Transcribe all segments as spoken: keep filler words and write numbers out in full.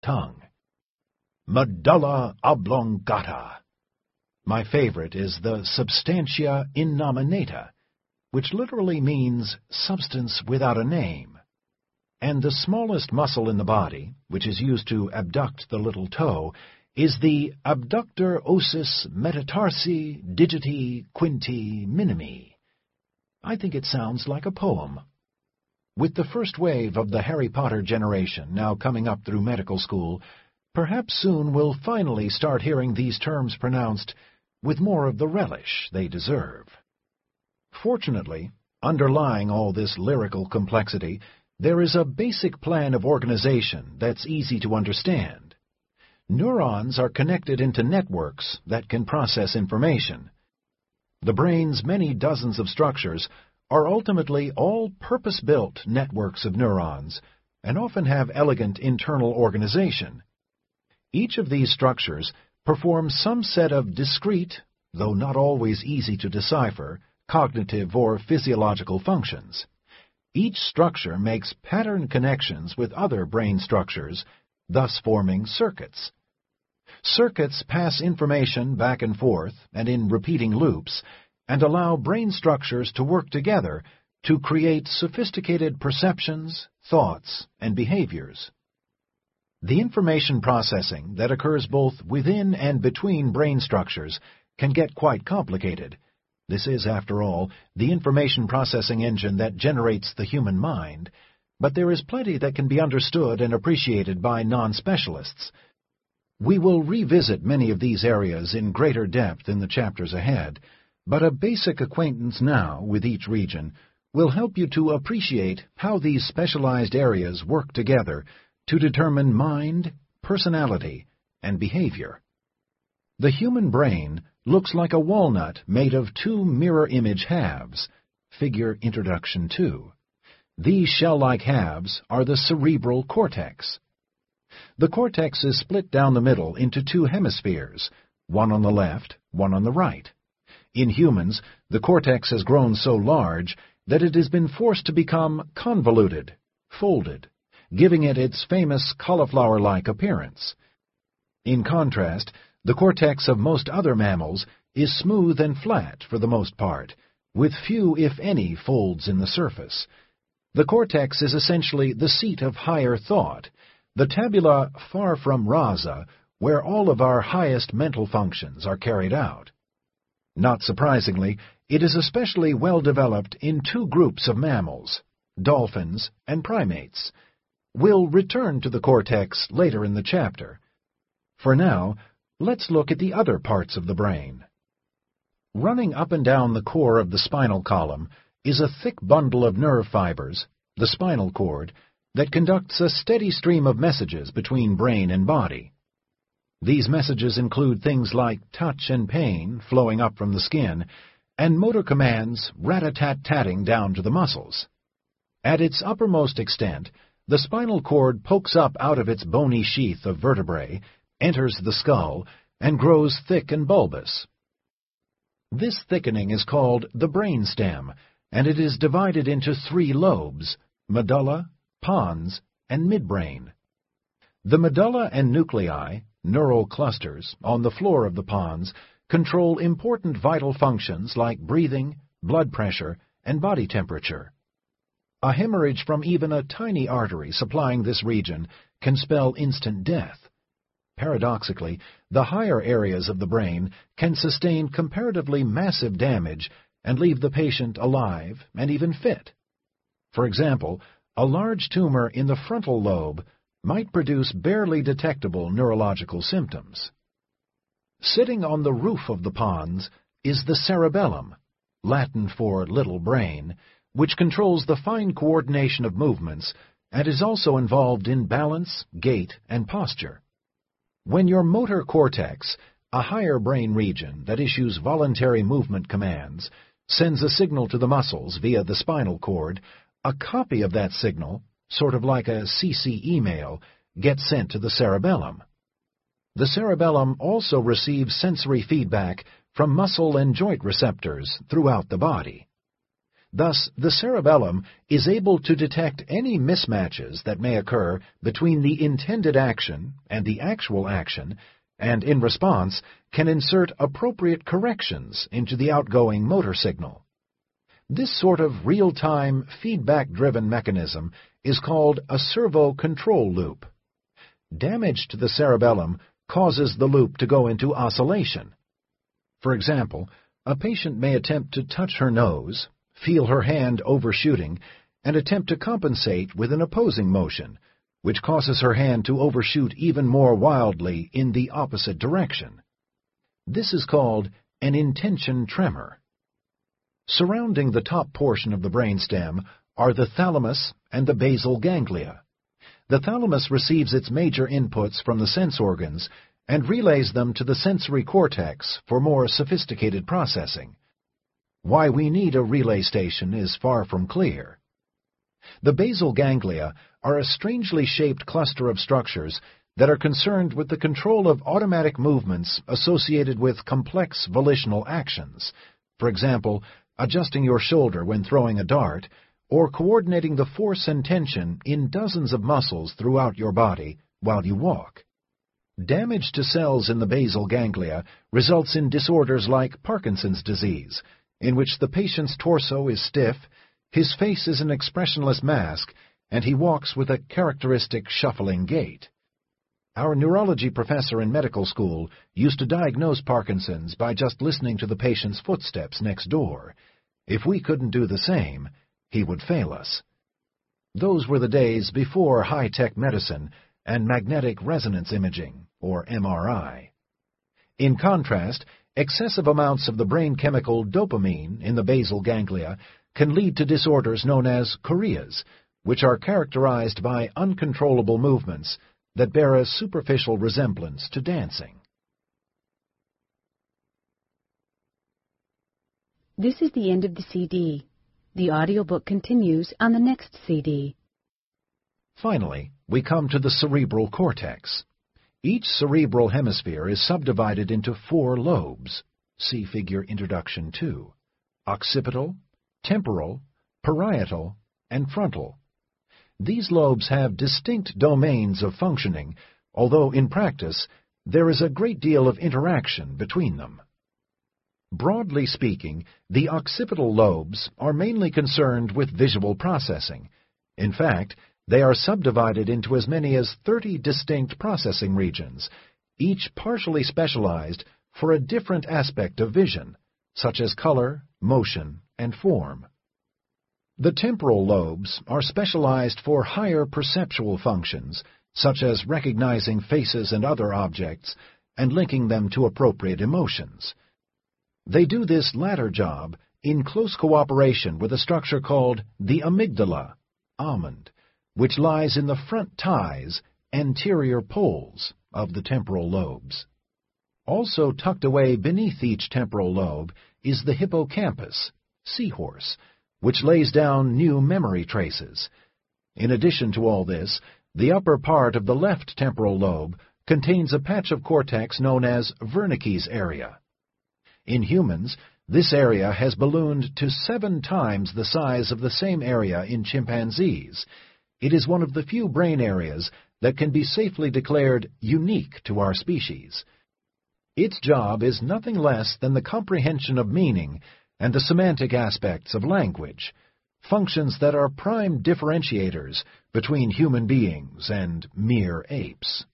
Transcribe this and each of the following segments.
tongue. Medulla oblongata. My favorite is the substantia innominata, which literally means substance without a name. And the smallest muscle in the body, which is used to abduct the little toe, is the abductor ossis metatarsi digiti quinti minimi. I think it sounds like a poem. With the first wave of the Harry Potter generation now coming up through medical school, perhaps soon we'll finally start hearing these terms pronounced with more of the relish they deserve. Fortunately, underlying all this lyrical complexity, there is a basic plan of organization that's easy to understand. Neurons are connected into networks that can process information. The brain's many dozens of structures are ultimately all purpose-built networks of neurons and often have elegant internal organization. Each of these structures performs some set of discrete, though not always easy to decipher, cognitive or physiological functions. Each structure makes pattern connections with other brain structures, thus forming circuits. Circuits pass information back and forth and in repeating loops and allow brain structures to work together to create sophisticated perceptions, thoughts, and behaviors. The information processing that occurs both within and between brain structures can get quite complicated. This is, after all, the information processing engine that generates the human mind, but there is plenty that can be understood and appreciated by non-specialists. We will revisit many of these areas in greater depth in the chapters ahead, but a basic acquaintance now with each region will help you to appreciate how these specialized areas work together to determine mind, personality, and behavior. The human brain looks like a walnut made of two mirror-image halves. Figure Introduction two. These shell-like halves are the cerebral cortex. The cortex is split down the middle into two hemispheres, one on the left, one on the right. In humans, the cortex has grown so large that it has been forced to become convoluted, folded, giving it its famous cauliflower-like appearance. In contrast, the cortex of most other mammals is smooth and flat for the most part, with few, if any, folds in the surface. The cortex is essentially the seat of higher thought, the tabula far from rasa, where all of our highest mental functions are carried out. Not surprisingly, it is especially well developed in two groups of mammals, dolphins and primates. We'll return to the cortex later in the chapter. For now, let's look at the other parts of the brain. Running up and down the core of the spinal column is a thick bundle of nerve fibers, the spinal cord, that conducts a steady stream of messages between brain and body. These messages include things like touch and pain flowing up from the skin, and motor commands rat-a-tat-tatting down to the muscles. At its uppermost extent, the spinal cord pokes up out of its bony sheath of vertebrae, enters the skull, and grows thick and bulbous. This thickening is called the brain stem, and it is divided into three lobes, medulla, pons, and midbrain. The medulla and nuclei, neural clusters, on the floor of the pons, control important vital functions like breathing, blood pressure, and body temperature. A hemorrhage from even a tiny artery supplying this region can spell instant death. Paradoxically, the higher areas of the brain can sustain comparatively massive damage and leave the patient alive and even fit. For example, a large tumor in the frontal lobe might produce barely detectable neurological symptoms. Sitting on the roof of the pons is the cerebellum, Latin for little brain, which controls the fine coordination of movements and is also involved in balance, gait, and posture. When your motor cortex, a higher brain region that issues voluntary movement commands, sends a signal to the muscles via the spinal cord, a copy of that signal, sort of like a C C email, gets sent to the cerebellum. The cerebellum also receives sensory feedback from muscle and joint receptors throughout the body. Thus, the cerebellum is able to detect any mismatches that may occur between the intended action and the actual action, and in response can insert appropriate corrections into the outgoing motor signal. This sort of real-time, feedback-driven mechanism is called a servo control loop. Damage to the cerebellum causes the loop to go into oscillation. For example, a patient may attempt to touch her nose, feel her hand overshooting, and attempt to compensate with an opposing motion, which causes her hand to overshoot even more wildly in the opposite direction. This is called an intention tremor. Surrounding the top portion of the brainstem are the thalamus and the basal ganglia. The thalamus receives its major inputs from the sense organs and relays them to the sensory cortex for more sophisticated processing. Why we need a relay station is far from clear. The basal ganglia are a strangely shaped cluster of structures that are concerned with the control of automatic movements associated with complex volitional actions. For example, adjusting your shoulder when throwing a dart, or coordinating the force and tension in dozens of muscles throughout your body while you walk. Damage to cells in the basal ganglia results in disorders like Parkinson's disease, in which the patient's torso is stiff, his face is an expressionless mask, and he walks with a characteristic shuffling gait. Our neurology professor in medical school used to diagnose Parkinson's by just listening to the patient's footsteps next door. If we couldn't do the same, he would fail us. Those were the days before high-tech medicine and magnetic resonance imaging, or M R I. In contrast, excessive amounts of the brain chemical dopamine in the basal ganglia can lead to disorders known as choreas, which are characterized by uncontrollable movements that bear a superficial resemblance to dancing. This is the end of the C D. The audiobook continues on the next C D. Finally, we come to the cerebral cortex. Each cerebral hemisphere is subdivided into four lobes. See Figure Introduction two. Occipital, temporal, parietal, and frontal. These lobes have distinct domains of functioning, although in practice there is a great deal of interaction between them. Broadly speaking, the occipital lobes are mainly concerned with visual processing. In fact, they are subdivided into as many as thirty distinct processing regions, each partially specialized for a different aspect of vision, such as color, motion, and form. The temporal lobes are specialized for higher perceptual functions, such as recognizing faces and other objects, and linking them to appropriate emotions. They do this latter job in close cooperation with a structure called the amygdala, almond, which lies in the front ties, anterior poles, of the temporal lobes. Also tucked away beneath each temporal lobe is the hippocampus, seahorse, which lays down new memory traces. In addition to all this, the upper part of the left temporal lobe contains a patch of cortex known as Wernicke's area. In humans, this area has ballooned to seven times the size of the same area in chimpanzees. It is one of the few brain areas that can be safely declared unique to our species. Its job is nothing less than the comprehension of meaning and the semantic aspects of language, functions that are prime differentiators between human beings and mere apes.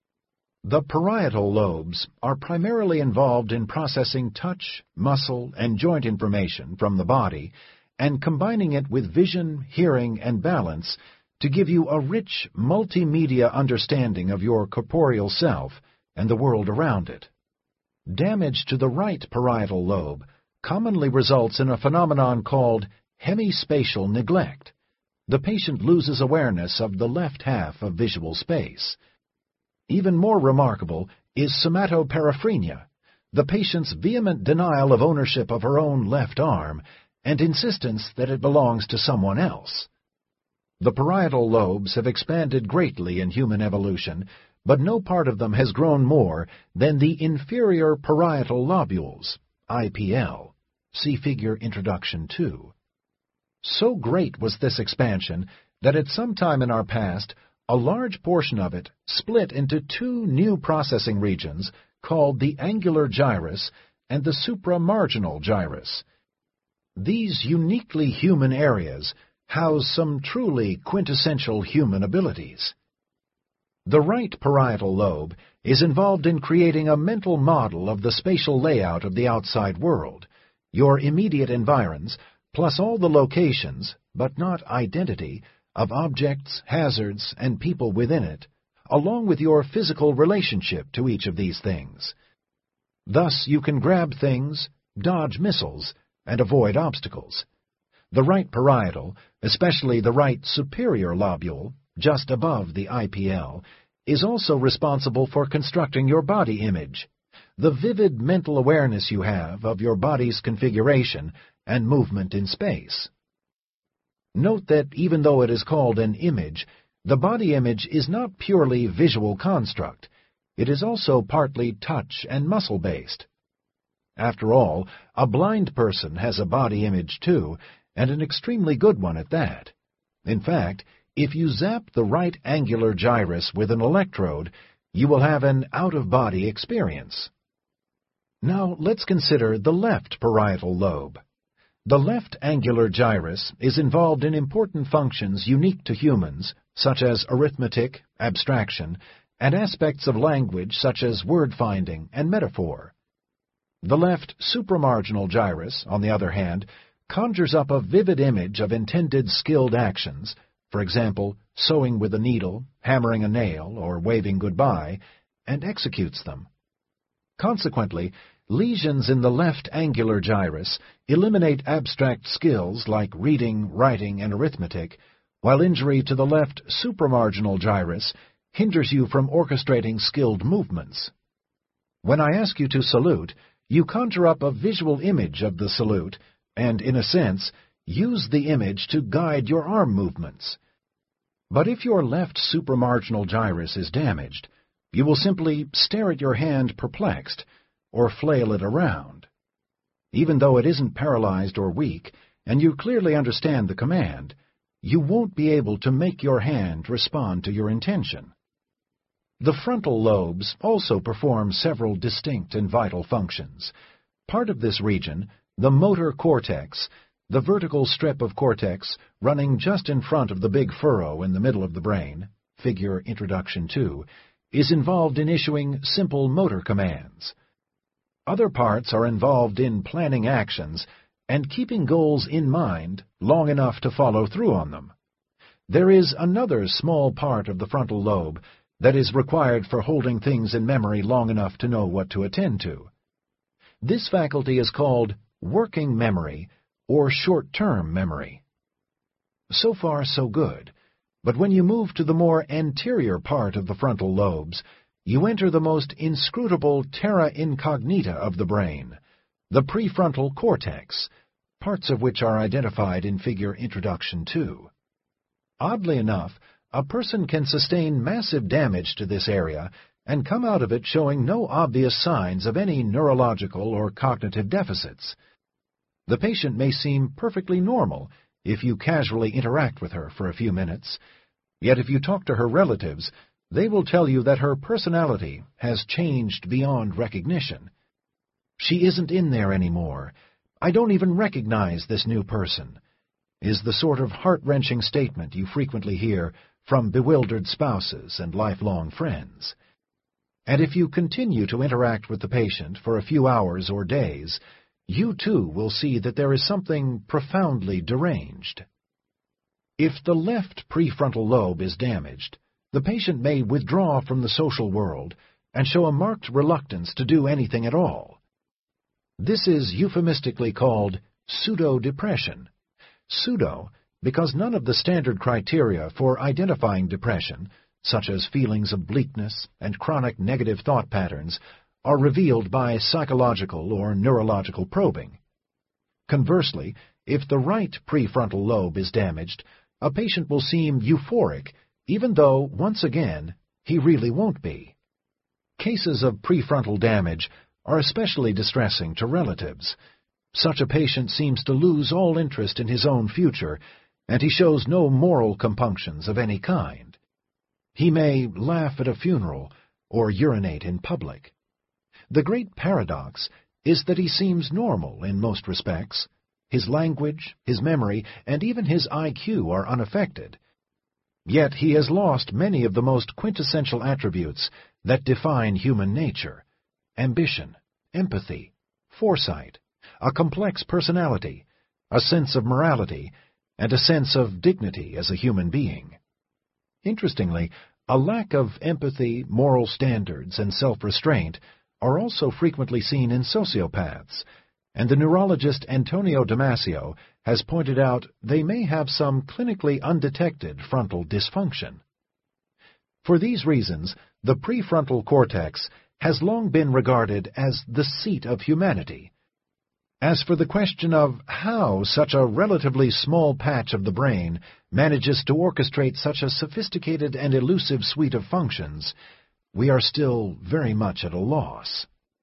The parietal lobes are primarily involved in processing touch, muscle, and joint information from the body and combining it with vision, hearing, and balance to give you a rich multimedia understanding of your corporeal self and the world around it. Damage to the right parietal lobe commonly results in a phenomenon called hemispatial neglect. The patient loses awareness of the left half of visual space. Even more remarkable is somatoparaphrenia, the patient's vehement denial of ownership of her own left arm and insistence that it belongs to someone else. The parietal lobes have expanded greatly in human evolution, but no part of them has grown more than the inferior parietal lobules, I P L. See Figure Introduction two. So great was this expansion that at some time in our past, a large portion of it split into two new processing regions called the angular gyrus and the supramarginal gyrus. These uniquely human areas house some truly quintessential human abilities. The right parietal lobe is involved in creating a mental model of the spatial layout of the outside world, your immediate environs, plus all the locations, but not identity, of objects, hazards, and people within it, along with your physical relationship to each of these things. Thus you can grab things, dodge missiles, and avoid obstacles. The right parietal, especially the right superior lobule, just above the I P L, is also responsible for constructing your body image, the vivid mental awareness you have of your body's configuration and movement in space. Note that even though it is called an image, the body image is not purely visual construct. It is also partly touch and muscle-based. After all, a blind person has a body image too, and an extremely good one at that. In fact, if you zap the right angular gyrus with an electrode, you will have an out-of-body experience. Now let's consider the left parietal lobe. The left angular gyrus is involved in important functions unique to humans, such as arithmetic, abstraction, and aspects of language such as word-finding and metaphor. The left supramarginal gyrus, on the other hand, conjures up a vivid image of intended skilled actions, for example, sewing with a needle, hammering a nail, or waving goodbye, and executes them. Consequently, lesions in the left angular gyrus eliminate abstract skills like reading, writing, and arithmetic, while injury to the left supramarginal gyrus hinders you from orchestrating skilled movements. When I ask you to salute, you conjure up a visual image of the salute, and, in a sense, use the image to guide your arm movements. But if your left supramarginal gyrus is damaged, you will simply stare at your hand perplexed, or flail it around. Even though it isn't paralyzed or weak, and you clearly understand the command, you won't be able to make your hand respond to your intention. The frontal lobes also perform several distinct and vital functions. Part of this region, the motor cortex, the vertical strip of cortex running just in front of the big furrow in the middle of the brain, figure Introduction two, is involved in issuing simple motor commands. Other parts are involved in planning actions and keeping goals in mind long enough to follow through on them. There is another small part of the frontal lobe that is required for holding things in memory long enough to know what to attend to. This faculty is called working memory or short-term memory. So far, so good, but when you move to the more anterior part of the frontal lobes, you enter the most inscrutable terra incognita of the brain, the prefrontal cortex, parts of which are identified in figure Introduction two. Oddly enough, a person can sustain massive damage to this area and come out of it showing no obvious signs of any neurological or cognitive deficits. The patient may seem perfectly normal if you casually interact with her for a few minutes, yet if you talk to her relatives, they will tell you that her personality has changed beyond recognition. She isn't in there anymore. I don't even recognize this new person, is the sort of heart-wrenching statement you frequently hear from bewildered spouses and lifelong friends. And if you continue to interact with the patient for a few hours or days, you too will see that there is something profoundly deranged. If the left prefrontal lobe is damaged, the patient may withdraw from the social world and show a marked reluctance to do anything at all. This is euphemistically called pseudo-depression. Pseudo, because none of the standard criteria for identifying depression, such as feelings of bleakness and chronic negative thought patterns, are revealed by psychological or neurological probing. Conversely, if the right prefrontal lobe is damaged, a patient will seem euphoric, even though, once again, he really won't be. Cases of prefrontal damage are especially distressing to relatives. Such a patient seems to lose all interest in his own future, and he shows no moral compunctions of any kind. He may laugh at a funeral or urinate in public. The great paradox is that he seems normal in most respects. His language, his memory, and even his I Q are unaffected. Yet he has lost many of the most quintessential attributes that define human nature: ambition, empathy, foresight, a complex personality, a sense of morality, and a sense of dignity as a human being. Interestingly, a lack of empathy, moral standards, and self-restraint are also frequently seen in sociopaths, and the neurologist Antonio Damasio has pointed out they may have some clinically undetected frontal dysfunction. For these reasons, the prefrontal cortex has long been regarded as the seat of humanity. As for the question of how such a relatively small patch of the brain manages to orchestrate such a sophisticated and elusive suite of functions, we are still very much at a loss.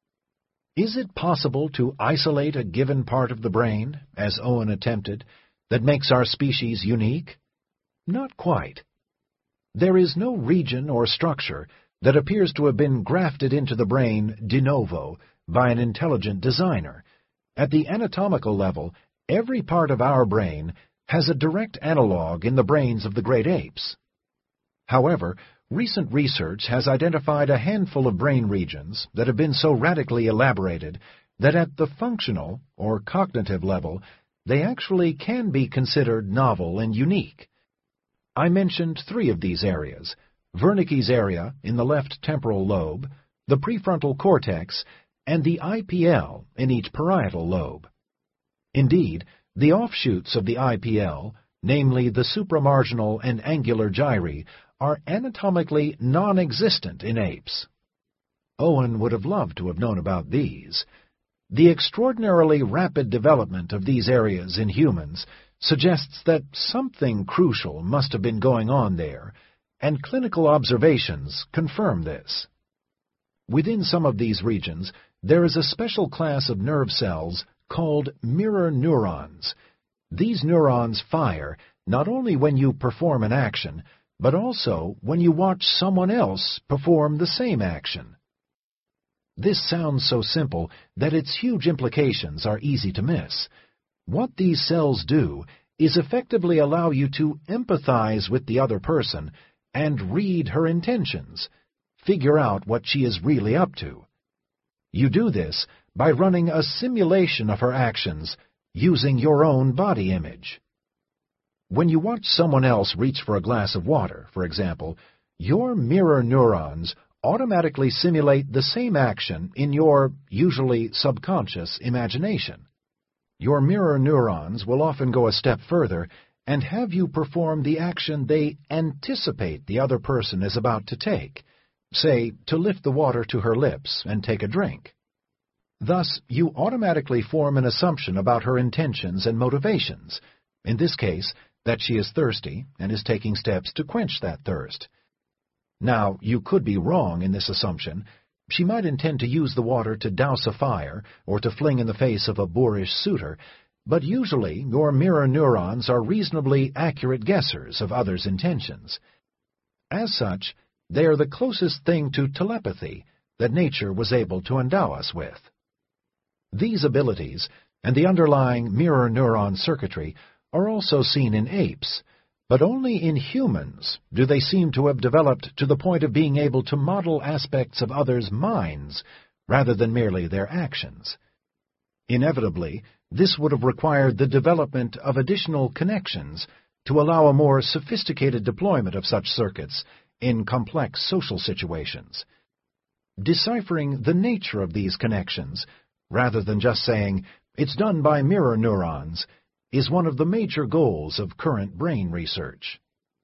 Is it possible to isolate a given part of the brain, as Owen attempted, that makes our species unique? Not quite. There is no region or structure that appears to have been grafted into the brain de novo by an intelligent designer. At the anatomical level, every part of our brain has a direct analog in the brains of the great apes. However, recent research has identified a handful of brain regions that have been so radically elaborated that at the functional or cognitive level, they actually can be considered novel and unique. I mentioned three of these areas: Wernicke's area in the left temporal lobe, the prefrontal cortex, and the I P L in each parietal lobe. Indeed, the offshoots of the I P L, namely the supramarginal and angular gyri, are anatomically non-existent in apes. Owen would have loved to have known about these. The extraordinarily rapid development of these areas in humans suggests that something crucial must have been going on there, and clinical observations confirm this. Within some of these regions, there is a special class of nerve cells called mirror neurons. These neurons fire not only when you perform an action, but also when you watch someone else perform the same action. This sounds so simple that its huge implications are easy to miss. What these cells do is effectively allow you to empathize with the other person and read her intentions, figure out what she is really up to. You do this by running a simulation of her actions using your own body image. When you watch someone else reach for a glass of water, for example, your mirror neurons automatically simulate the same action in your, usually subconscious, imagination. Your mirror neurons will often go a step further and have you perform the action they anticipate the other person is about to take, say, to lift the water to her lips and take a drink. Thus, you automatically form an assumption about her intentions and motivations, in this case, that she is thirsty and is taking steps to quench that thirst. Now, you could be wrong in this assumption. She might intend to use the water to douse a fire or to fling in the face of a boorish suitor, but usually your mirror neurons are reasonably accurate guessers of others' intentions. As such, they are the closest thing to telepathy that nature was able to endow us with. These abilities and the underlying mirror neuron circuitry are also seen in apes, but only in humans do they seem to have developed to the point of being able to model aspects of others' minds rather than merely their actions. Inevitably, this would have required the development of additional connections to allow a more sophisticated deployment of such circuits in complex social situations. Deciphering the nature of these connections, rather than just saying, "It's done by mirror neurons," is one of the major goals of current brain research.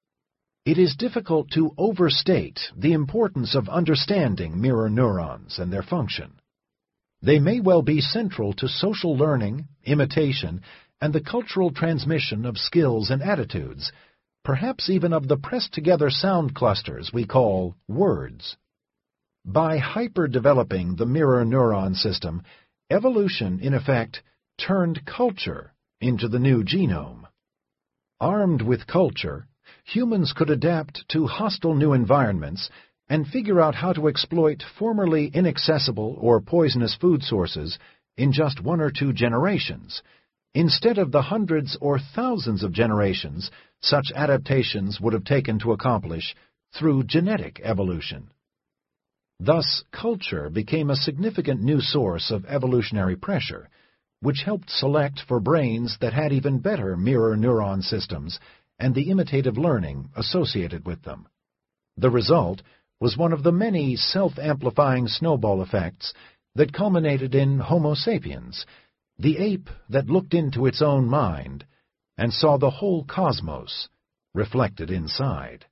It is difficult to overstate the importance of understanding mirror neurons and their function. They may well be central to social learning, imitation, and the cultural transmission of skills and attitudes, perhaps even of the pressed-together sound clusters we call words. By hyper-developing the mirror neuron system, evolution, in effect, turned culture into the new genome. Armed with culture, humans could adapt to hostile new environments and figure out how to exploit formerly inaccessible or poisonous food sources in just one or two generations, instead of the hundreds or thousands of generations such adaptations would have taken to accomplish through genetic evolution. Thus, culture became a significant new source of evolutionary pressure, which helped select for brains that had even better mirror neuron systems and the imitative learning associated with them. The result was one of the many self-amplifying snowball effects that culminated in Homo sapiens, the ape that looked into its own mind and saw the whole cosmos reflected inside.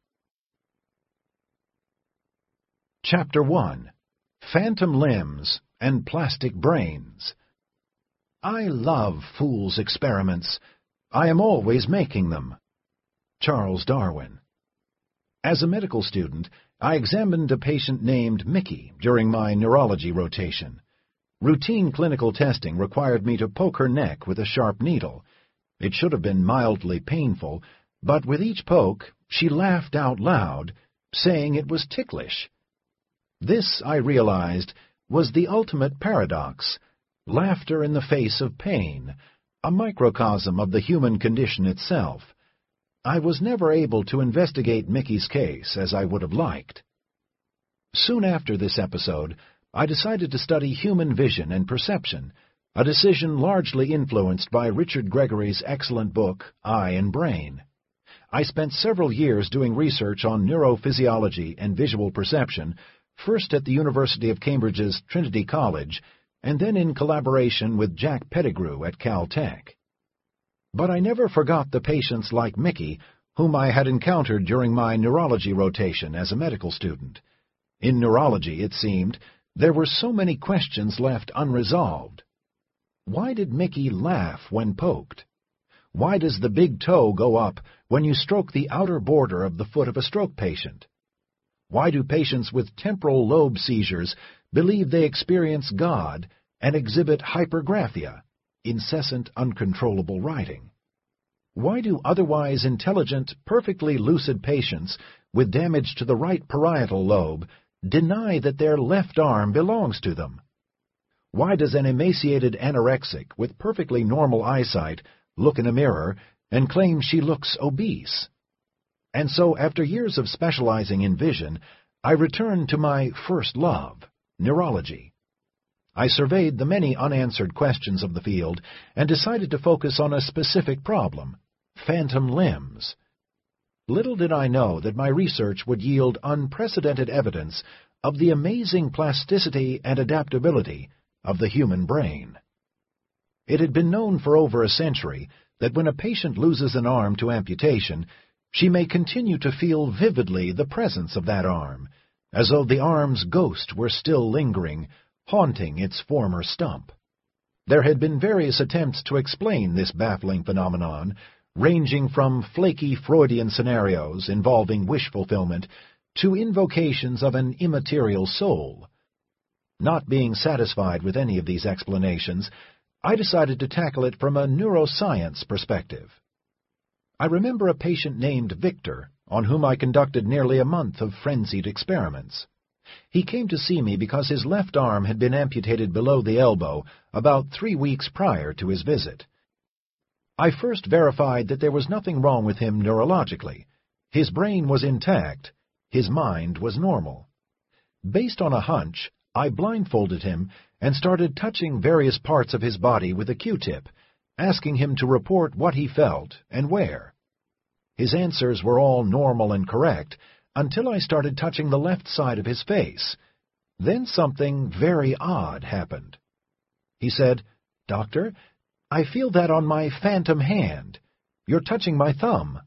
Chapter one. Phantom Limbs and Plastic Brains. I love fools' experiments. I am always making them. Charles Darwin. As a medical student, I examined a patient named Mickey during my neurology rotation. Routine clinical testing required me to poke her neck with a sharp needle. It should have been mildly painful, but with each poke she laughed out loud, saying it was ticklish. This, I realized, was the ultimate paradox, laughter in the face of pain, a microcosm of the human condition itself. I was never able to investigate Mickey's case as I would have liked. Soon after this episode, I decided to study human vision and perception, a decision largely influenced by Richard Gregory's excellent book, Eye and Brain. I spent several years doing research on neurophysiology and visual perception, first at the University of Cambridge's Trinity College, and then in collaboration with Jack Pettigrew at Caltech. But I never forgot the patients like Mickey, whom I had encountered during my neurology rotation as a medical student. In neurology, it seemed, there were so many questions left unresolved. Why did Mickey laugh when poked? Why does the big toe go up when you stroke the outer border of the foot of a stroke patient? Why do patients with temporal lobe seizures believe they experience God and exhibit hypergraphia, incessant, uncontrollable writing? Why do otherwise intelligent, perfectly lucid patients with damage to the right parietal lobe deny that their left arm belongs to them? Why does an emaciated anorexic with perfectly normal eyesight look in a mirror and claim she looks obese? And so, after years of specializing in vision, I returned to my first love, neurology. I surveyed the many unanswered questions of the field and decided to focus on a specific problem, phantom limbs. Little did I know that my research would yield unprecedented evidence of the amazing plasticity and adaptability of the human brain. It had been known for over a century that when a patient loses an arm to amputation, she may continue to feel vividly the presence of that arm, as though the arm's ghost were still lingering, haunting its former stump. There had been various attempts to explain this baffling phenomenon, ranging from flaky Freudian scenarios involving wish fulfillment to invocations of an immaterial soul. Not being satisfied with any of these explanations, I decided to tackle it from a neuroscience perspective. I remember a patient named Victor, on whom I conducted nearly a month of frenzied experiments. He came to see me because his left arm had been amputated below the elbow about three weeks prior to his visit. I first verified that there was nothing wrong with him neurologically. His brain was intact. His mind was normal. Based on a hunch, I blindfolded him and started touching various parts of his body with a Q-tip, asking him to report what he felt and where. His answers were all normal and correct until I started touching the left side of his face. Then something very odd happened. He said, "Doctor, I feel that on my phantom hand. You're touching my thumb."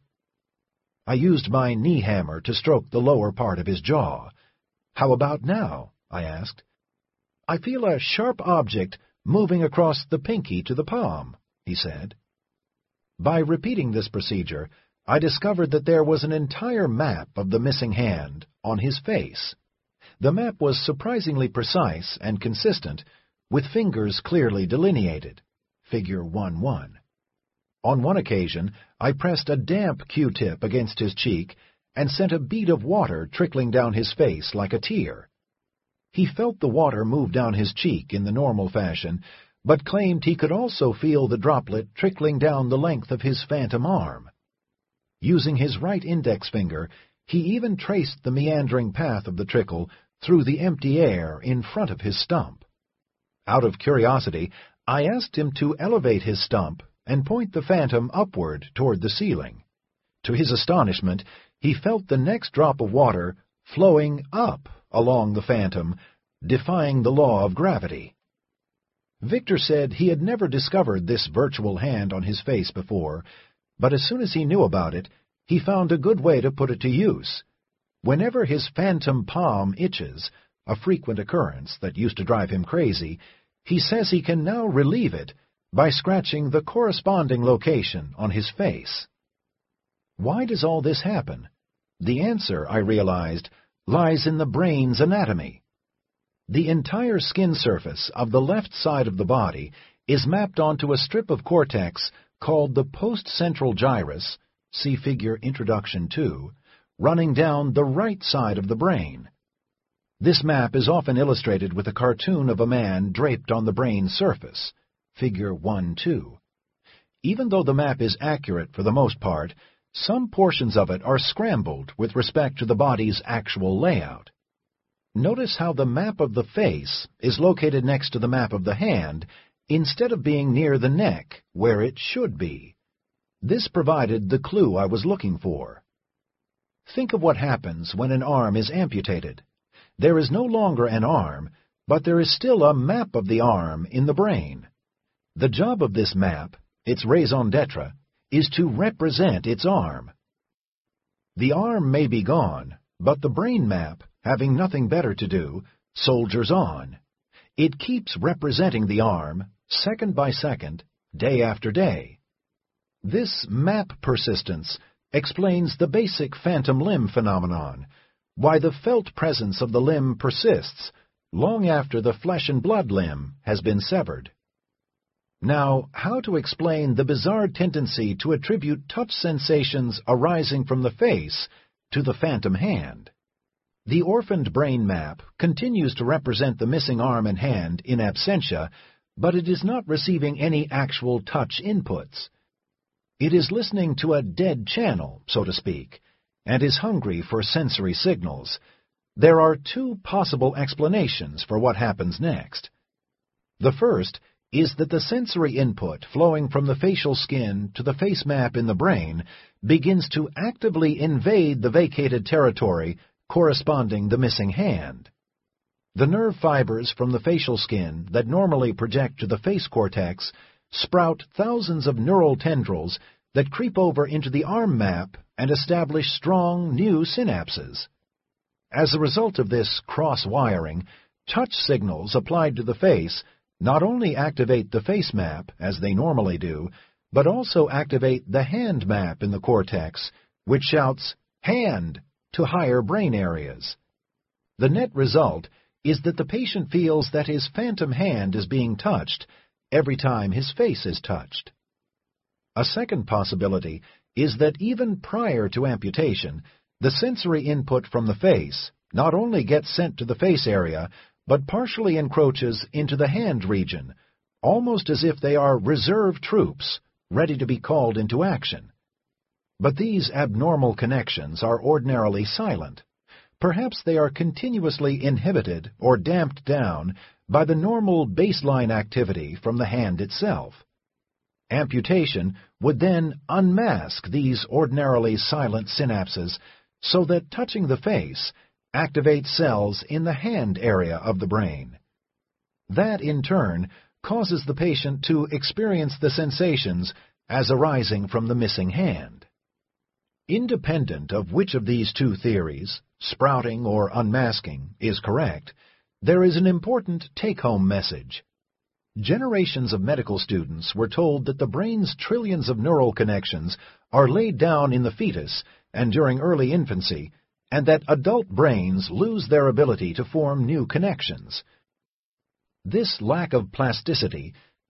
I used my knee hammer to stroke the lower part of his jaw. "How about now?" I asked. "I feel a sharp object moving across the pinky to the palm," he said. By repeating this procedure, I discovered that there was an entire map of the missing hand on his face. The map was surprisingly precise and consistent, with fingers clearly delineated, Figure one one. On one occasion, I pressed a damp Q-tip against his cheek and sent a bead of water trickling down his face like a tear. He felt the water move down his cheek in the normal fashion, but claimed he could also feel the droplet trickling down the length of his phantom arm. Using his right index finger, he even traced the meandering path of the trickle through the empty air in front of his stump. Out of curiosity, I asked him to elevate his stump and point the phantom upward toward the ceiling. To his astonishment, he felt the next drop of water flowing up along the phantom, defying the law of gravity. Victor said he had never discovered this virtual hand on his face before, but as soon as he knew about it, he found a good way to put it to use. Whenever his phantom palm itches, a frequent occurrence that used to drive him crazy, he says he can now relieve it by scratching the corresponding location on his face. Why does all this happen? The answer, I realized, lies in the brain's anatomy. The entire skin surface of the left side of the body is mapped onto a strip of cortex called the postcentral gyrus, see figure Introduction two, running down the right side of the brain. This map is often illustrated with a cartoon of a man draped on the brain's surface, figure one two. Even though the map is accurate for the most part, some portions of it are scrambled with respect to the body's actual layout. Notice how the map of the face is located next to the map of the hand instead of being near the neck, where it should be. This provided the clue I was looking for. Think of what happens when an arm is amputated. There is no longer an arm, but there is still a map of the arm in the brain. The job of this map, its raison d'etre, is to represent its arm. The arm may be gone, but the brain map, having nothing better to do, soldiers on. It keeps representing the arm, second by second, day after day. This map persistence explains the basic phantom limb phenomenon, why the felt presence of the limb persists long after the flesh and blood limb has been severed. Now, how to explain the bizarre tendency to attribute touch sensations arising from the face to the phantom hand? The orphaned brain map continues to represent the missing arm and hand in absentia, but it is not receiving any actual touch inputs. It is listening to a dead channel, so to speak, and is hungry for sensory signals. There are two possible explanations for what happens next. The first is that the sensory input flowing from the facial skin to the face map in the brain begins to actively invade the vacated territory corresponding the missing hand. The nerve fibers from the facial skin that normally project to the face cortex sprout thousands of neural tendrils that creep over into the arm map and establish strong new synapses. As a result of this cross-wiring, touch signals applied to the face not only activate the face map, as they normally do, but also activate the hand map in the cortex, which shouts, "Hand!" to higher brain areas. The net result is that the patient feels that his phantom hand is being touched every time his face is touched. A second possibility is that even prior to amputation, the sensory input from the face not only gets sent to the face area, but partially encroaches into the hand region, almost as if they are reserve troops ready to be called into action. But these abnormal connections are ordinarily silent. Perhaps they are continuously inhibited or damped down by the normal baseline activity from the hand itself. Amputation would then unmask these ordinarily silent synapses so that touching the face activates cells in the hand area of the brain. That, in turn, causes the patient to experience the sensations as arising from the missing hand. Independent of which of these two theories, sprouting or unmasking, is correct, there is an important take-home message. Generations of medical students were told that the brain's trillions of neural connections are laid down in the fetus and during early infancy, and that adult brains lose their ability to form new connections. This lack of plasticity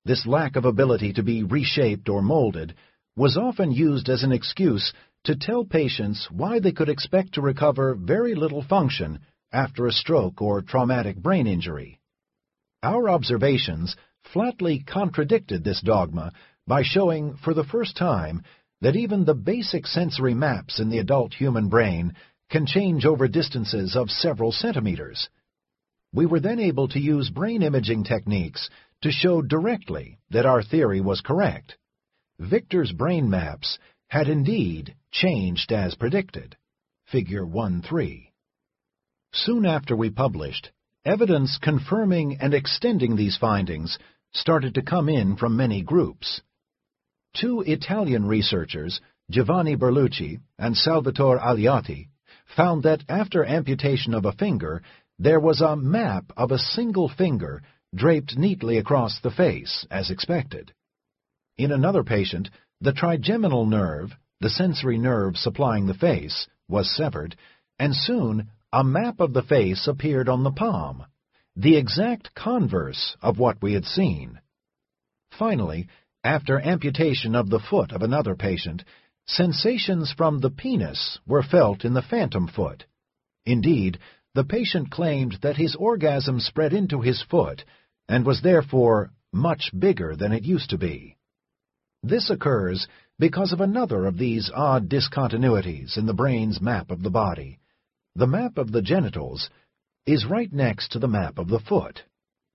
This lack of ability to be reshaped or molded was often used as an excuse to tell patients why they could expect to recover very little function after a stroke or traumatic brain injury. Our observations flatly contradicted this dogma by showing for the first time that even the basic sensory maps in the adult human brain can change over distances of several centimeters. We were then able to use brain imaging techniques to show directly that our theory was correct. Victor's brain maps had indeed changed as predicted. Figure one three. Soon after we published, evidence confirming and extending these findings started to come in from many groups. Two Italian researchers, Giovanni Berlucci and Salvatore Aliati, found that after amputation of a finger, there was a map of a single finger draped neatly across the face, as expected. In another patient, the trigeminal nerve, the sensory nerve supplying the face, was severed, and soon a map of the face appeared on the palm, the exact converse of what we had seen. Finally, after amputation of the foot of another patient, sensations from the penis were felt in the phantom foot. Indeed, the patient claimed that his orgasm spread into his foot and was therefore much bigger than it used to be. This occurs because of another of these odd discontinuities in the brain's map of the body. The map of the genitals is right next to the map of the foot.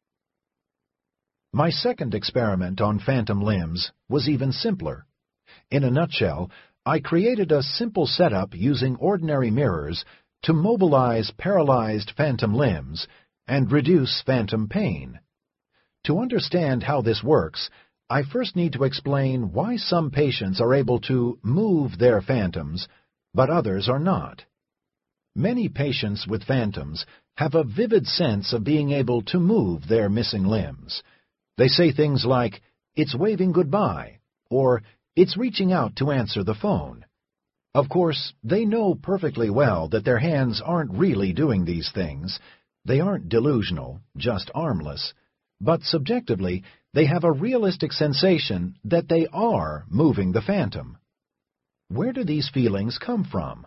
My second experiment on phantom limbs was even simpler. In a nutshell, I created a simple setup using ordinary mirrors to mobilize paralyzed phantom limbs and reduce phantom pain. To understand how this works, I first need to explain why some patients are able to move their phantoms, but others are not. Many patients with phantoms have a vivid sense of being able to move their missing limbs. They say things like, "It's waving goodbye," or "It's reaching out to answer the phone." Of course, they know perfectly well that their hands aren't really doing these things. They aren't delusional, just armless. But subjectively, they have a realistic sensation that they are moving the phantom. Where do these feelings come from?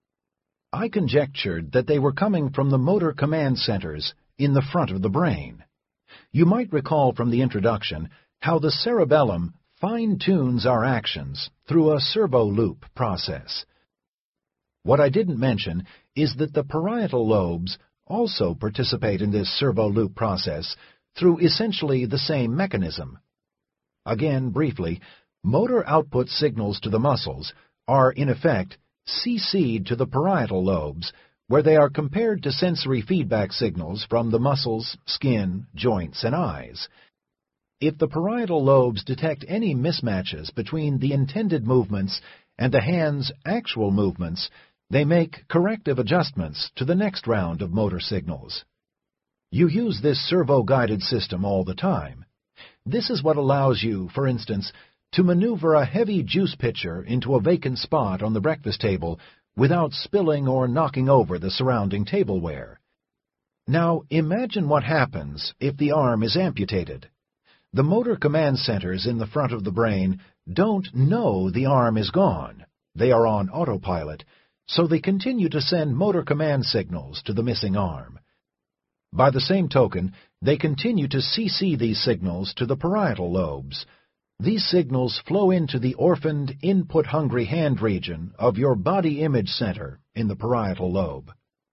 I conjectured that they were coming from the motor command centers in the front of the brain. You might recall from the introduction how the cerebellum fine-tunes our actions through a servo loop process. What I didn't mention is that the parietal lobes also participate in this servo loop process through essentially the same mechanism. Again, briefly, motor output signals to the muscles are, in effect, C C'd to the parietal lobes, where they are compared to sensory feedback signals from the muscles, skin, joints, and eyes. If the parietal lobes detect any mismatches between the intended movements and the hand's actual movements, they make corrective adjustments to the next round of motor signals. You use this servo-guided system all the time. This is what allows you, for instance, to maneuver a heavy juice pitcher into a vacant spot on the breakfast table without spilling or knocking over the surrounding tableware. Now, imagine what happens if the arm is amputated. The motor command centers in the front of the brain don't know the arm is gone. They are on autopilot, so they continue to send motor command signals to the missing arm. By the same token, they continue to C C these signals to the parietal lobes. These signals flow into the orphaned, input-hungry hand region of your body image center in the parietal lobe.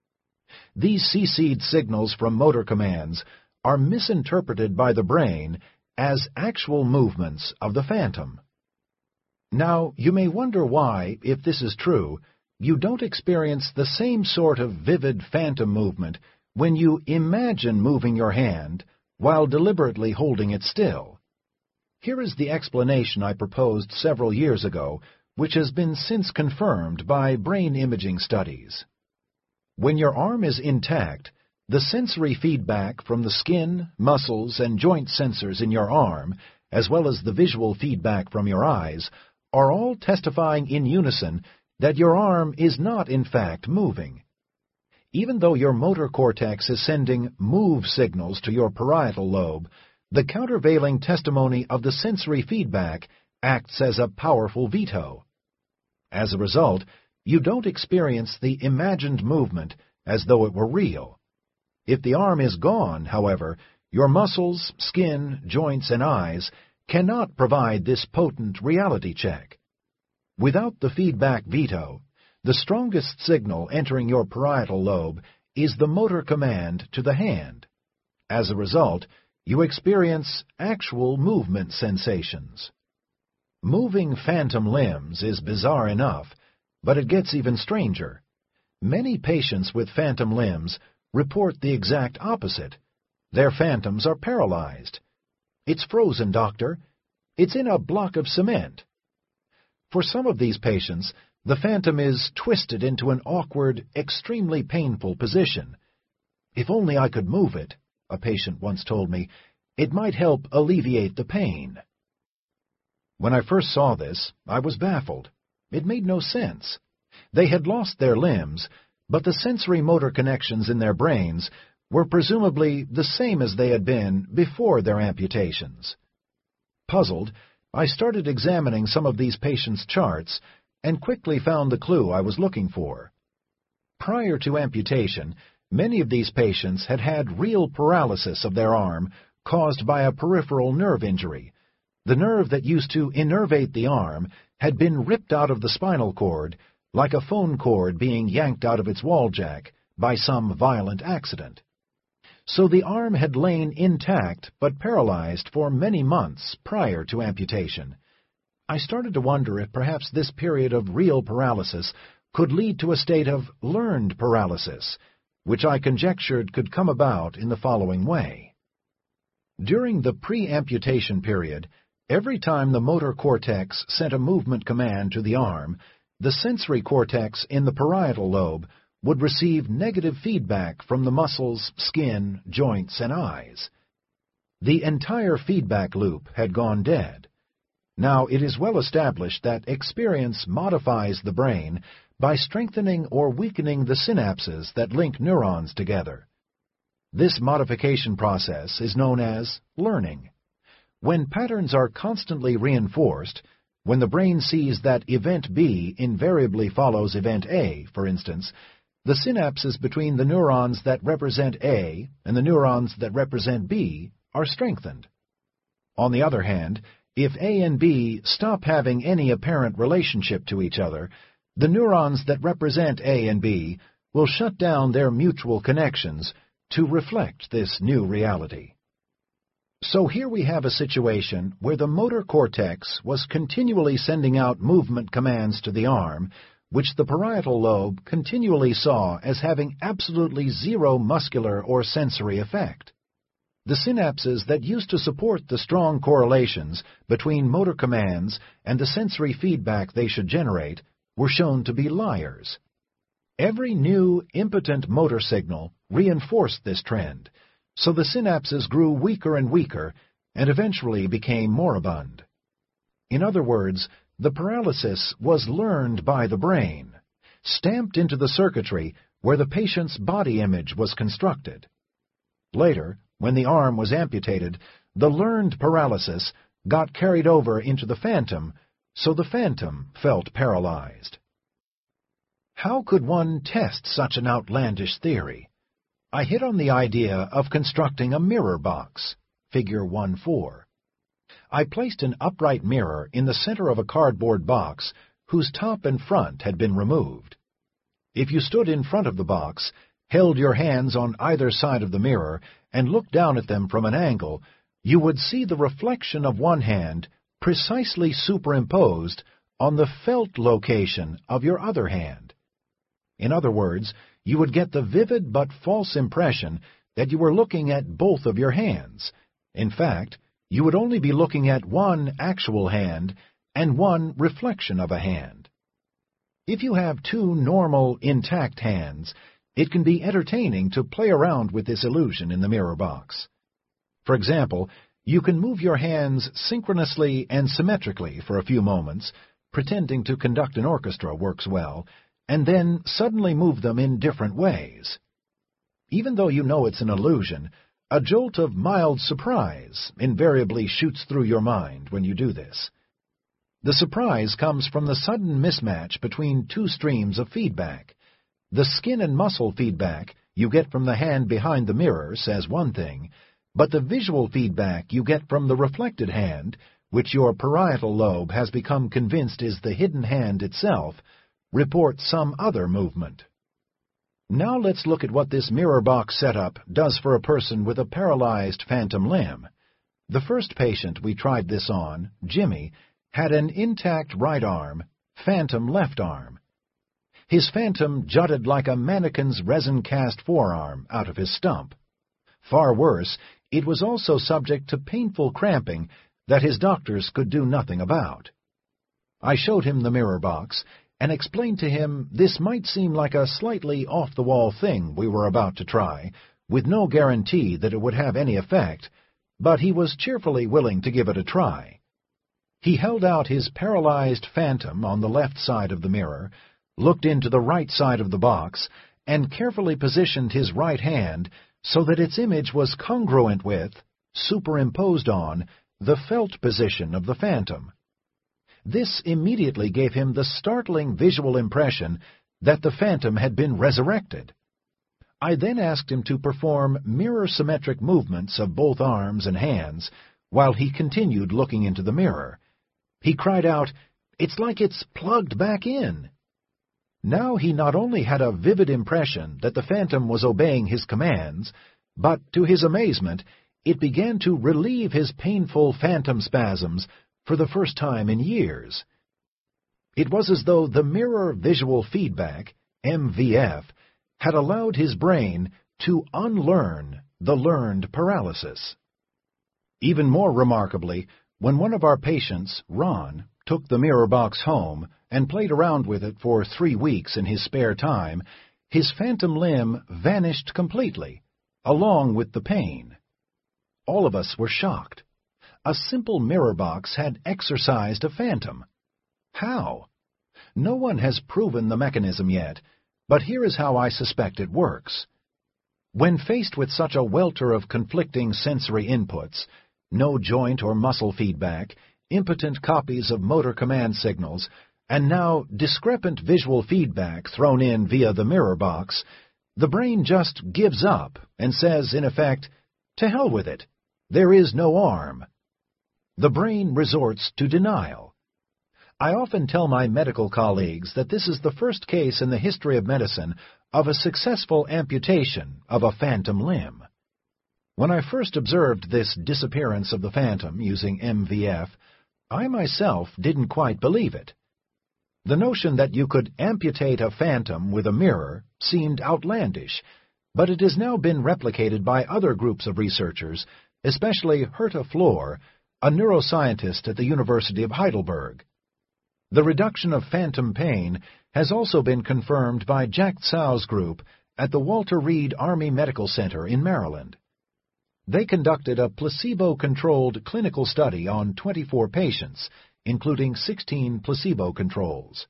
These C C'd signals from motor commands are misinterpreted by the brain as actual movements of the phantom. Now, you may wonder why, if this is true, you don't experience the same sort of vivid phantom movement when you imagine moving your hand while deliberately holding it still. Here is the explanation I proposed several years ago, which has been since confirmed by brain imaging studies. When your arm is intact, the sensory feedback from the skin, muscles, and joint sensors in your arm, as well as the visual feedback from your eyes, are all testifying in unison that your arm is not in fact moving. Even though your motor cortex is sending move signals to your parietal lobe, The countervailing testimony of the sensory feedback acts as a powerful veto. As a result, you don't experience the imagined movement as though it were real. If the arm is gone, however, your muscles, skin, joints, and eyes cannot provide this potent reality check. Without the feedback veto, the strongest signal entering your parietal lobe is the motor command to the hand. As a result, you experience actual movement sensations. Moving phantom limbs is bizarre enough, but it gets even stranger. Many patients with phantom limbs report the exact opposite. Their phantoms are paralyzed. It's frozen, doctor. It's in a block of cement. For some of these patients, the phantom is twisted into an awkward, extremely painful position. If only I could move it, a patient once told me, it might help alleviate the pain. When I first saw this, I was baffled. It made no sense. They had lost their limbs, but the sensory motor connections in their brains were presumably the same as they had been before their amputations. Puzzled, I started examining some of these patients' charts and quickly found the clue I was looking for. Prior to amputation, many of these patients had had real paralysis of their arm caused by a peripheral nerve injury. The nerve that used to innervate the arm had been ripped out of the spinal cord, like a phone cord being yanked out of its wall jack by some violent accident. So the arm had lain intact but paralyzed for many months prior to amputation. I started to wonder if perhaps this period of real paralysis could lead to a state of learned paralysis, which I conjectured could come about in the following way. During the pre-amputation period, every time the motor cortex sent a movement command to the arm, the sensory cortex in the parietal lobe would receive negative feedback from the muscles, skin, joints, and eyes. The entire feedback loop had gone dead. Now it is well established that experience modifies the brain by strengthening or weakening the synapses that link neurons together. This modification process is known as learning. When patterns are constantly reinforced, when the brain sees that event B invariably follows event A, for instance, the synapses between the neurons that represent A and the neurons that represent B are strengthened. On the other hand, if A and B stop having any apparent relationship to each other, the neurons that represent A and B will shut down their mutual connections to reflect this new reality. So here we have a situation where the motor cortex was continually sending out movement commands to the arm, which the parietal lobe continually saw as having absolutely zero muscular or sensory effect. The synapses that used to support the strong correlations between motor commands and the sensory feedback they should generate were shown to be liars. Every new, impotent motor signal reinforced this trend, so the synapses grew weaker and weaker and eventually became moribund. In other words, the paralysis was learned by the brain, stamped into the circuitry where the patient's body image was constructed. Later, when the arm was amputated, the learned paralysis got carried over into the phantom, so the phantom felt paralyzed. How could one test such an outlandish theory? I hit on the idea of constructing a mirror box, figure one four. I placed an upright mirror in the center of a cardboard box whose top and front had been removed. If you stood in front of the box, held your hands on either side of the mirror, and looked down at them from an angle, you would see the reflection of one hand precisely superimposed on the felt location of your other hand. In other words, you would get the vivid but false impression that you were looking at both of your hands. In fact, you would only be looking at one actual hand and one reflection of a hand. If you have two normal, intact hands, it can be entertaining to play around with this illusion in the mirror box. For example, you can move your hands synchronously and symmetrically for a few moments, pretending to conduct an orchestra works well, and then suddenly move them in different ways. Even though you know it's an illusion, A jolt of mild surprise invariably shoots through your mind when you do this. The surprise comes from the sudden mismatch between two streams of feedback. The skin and muscle feedback you get from the hand behind the mirror says one thing, but the visual feedback you get from the reflected hand, which your parietal lobe has become convinced is the hidden hand itself, reports some other movement. Now let's look at what this mirror box setup does for a person with a paralyzed phantom limb. The first patient we tried this on, Jimmy, had an intact right arm, phantom left arm. His phantom jutted like a mannequin's resin-cast forearm out of his stump. Far worse, it was also subject to painful cramping that his doctors could do nothing about. I showed him the mirror box and explained to him this might seem like a slightly off-the-wall thing we were about to try, with no guarantee that it would have any effect, but he was cheerfully willing to give it a try. He held out his paralyzed phantom on the left side of the mirror, looked into the right side of the box, and carefully positioned his right hand so that its image was congruent with, superimposed on, the felt position of the phantom. This immediately gave him the startling visual impression that the phantom had been resurrected. I then asked him to perform mirror-symmetric movements of both arms and hands while he continued looking into the mirror. He cried out, "It's like it's plugged back in." Now he not only had a vivid impression that the phantom was obeying his commands, but, to his amazement, it began to relieve his painful phantom spasms for the first time in years. It was as though the mirror visual feedback, M V F, had allowed his brain to unlearn the learned paralysis. Even more remarkably, when one of our patients, Ron, took the mirror box home and played around with it for three weeks in his spare time, his phantom limb vanished completely, along with the pain. All of us were shocked. A simple mirror box had exorcised a phantom. How? No one has proven the mechanism yet, but here is how I suspect it works. When faced with such a welter of conflicting sensory inputs, no joint or muscle feedback, impotent copies of motor command signals, and now discrepant visual feedback thrown in via the mirror box, the brain just gives up and says, in effect, "To hell with it. There is no arm." The brain resorts to denial. I often tell my medical colleagues that this is the first case in the history of medicine of a successful amputation of a phantom limb. When I first observed this disappearance of the phantom using M V F, I myself didn't quite believe it. The notion that you could amputate a phantom with a mirror seemed outlandish, but it has now been replicated by other groups of researchers, especially Herta Flor, a neuroscientist at the University of Heidelberg. The reduction of phantom pain has also been confirmed by Jack Tsow's group at the Walter Reed Army Medical Center in Maryland. They conducted a placebo-controlled clinical study on twenty-four patients, including sixteen placebo controls.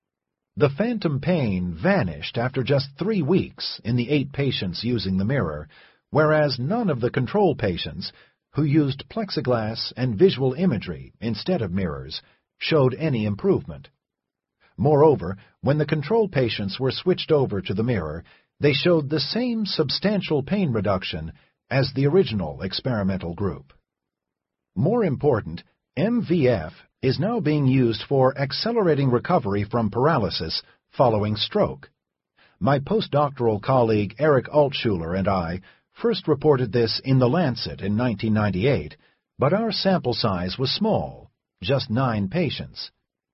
The phantom pain vanished after just three weeks in the eight patients using the mirror, whereas none of the control patients, who used plexiglass and visual imagery instead of mirrors, showed any improvement. Moreover, when the control patients were switched over to the mirror, they showed the same substantial pain reduction as the original experimental group. More important, M V F is now being used for accelerating recovery from paralysis following stroke. My postdoctoral colleague Eric Altschuler and I first reported this in The Lancet in nineteen ninety-eight, but our sample size was small, just nine patients.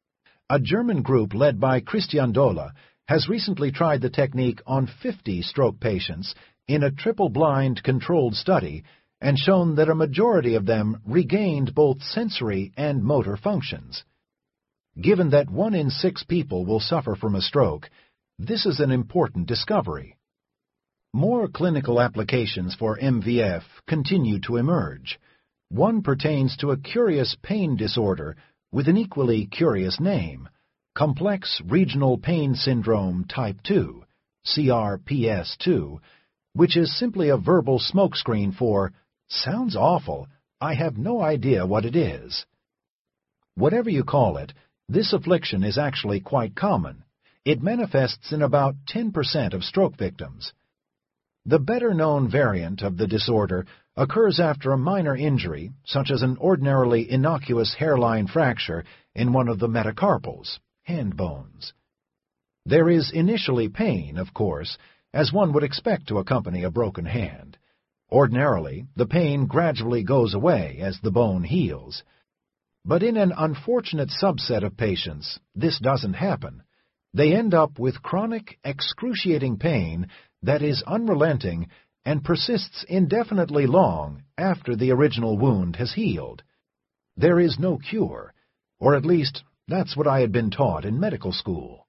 A German group led by Christian Dohle has recently tried the technique on fifty stroke patients in a triple-blind controlled study and shown that a majority of them regained both sensory and motor functions. Given that one in six people will suffer from a stroke, this is an important discovery. More clinical applications for M V F continue to emerge. One pertains to a curious pain disorder with an equally curious name, Complex Regional Pain Syndrome Type two, C R P S two, which is simply a verbal smokescreen for, "Sounds awful, I have no idea what it is." Whatever you call it, this affliction is actually quite common. It manifests in about ten percent of stroke victims. The better-known variant of the disorder occurs after a minor injury, such as an ordinarily innocuous hairline fracture in one of the metacarpals, hand bones. There is initially pain, of course, as one would expect to accompany a broken hand. Ordinarily, the pain gradually goes away as the bone heals. But in an unfortunate subset of patients, this doesn't happen. They end up with chronic, excruciating pain that is unrelenting and persists indefinitely long after the original wound has healed. There is no cure, or at least that's what I had been taught in medical school.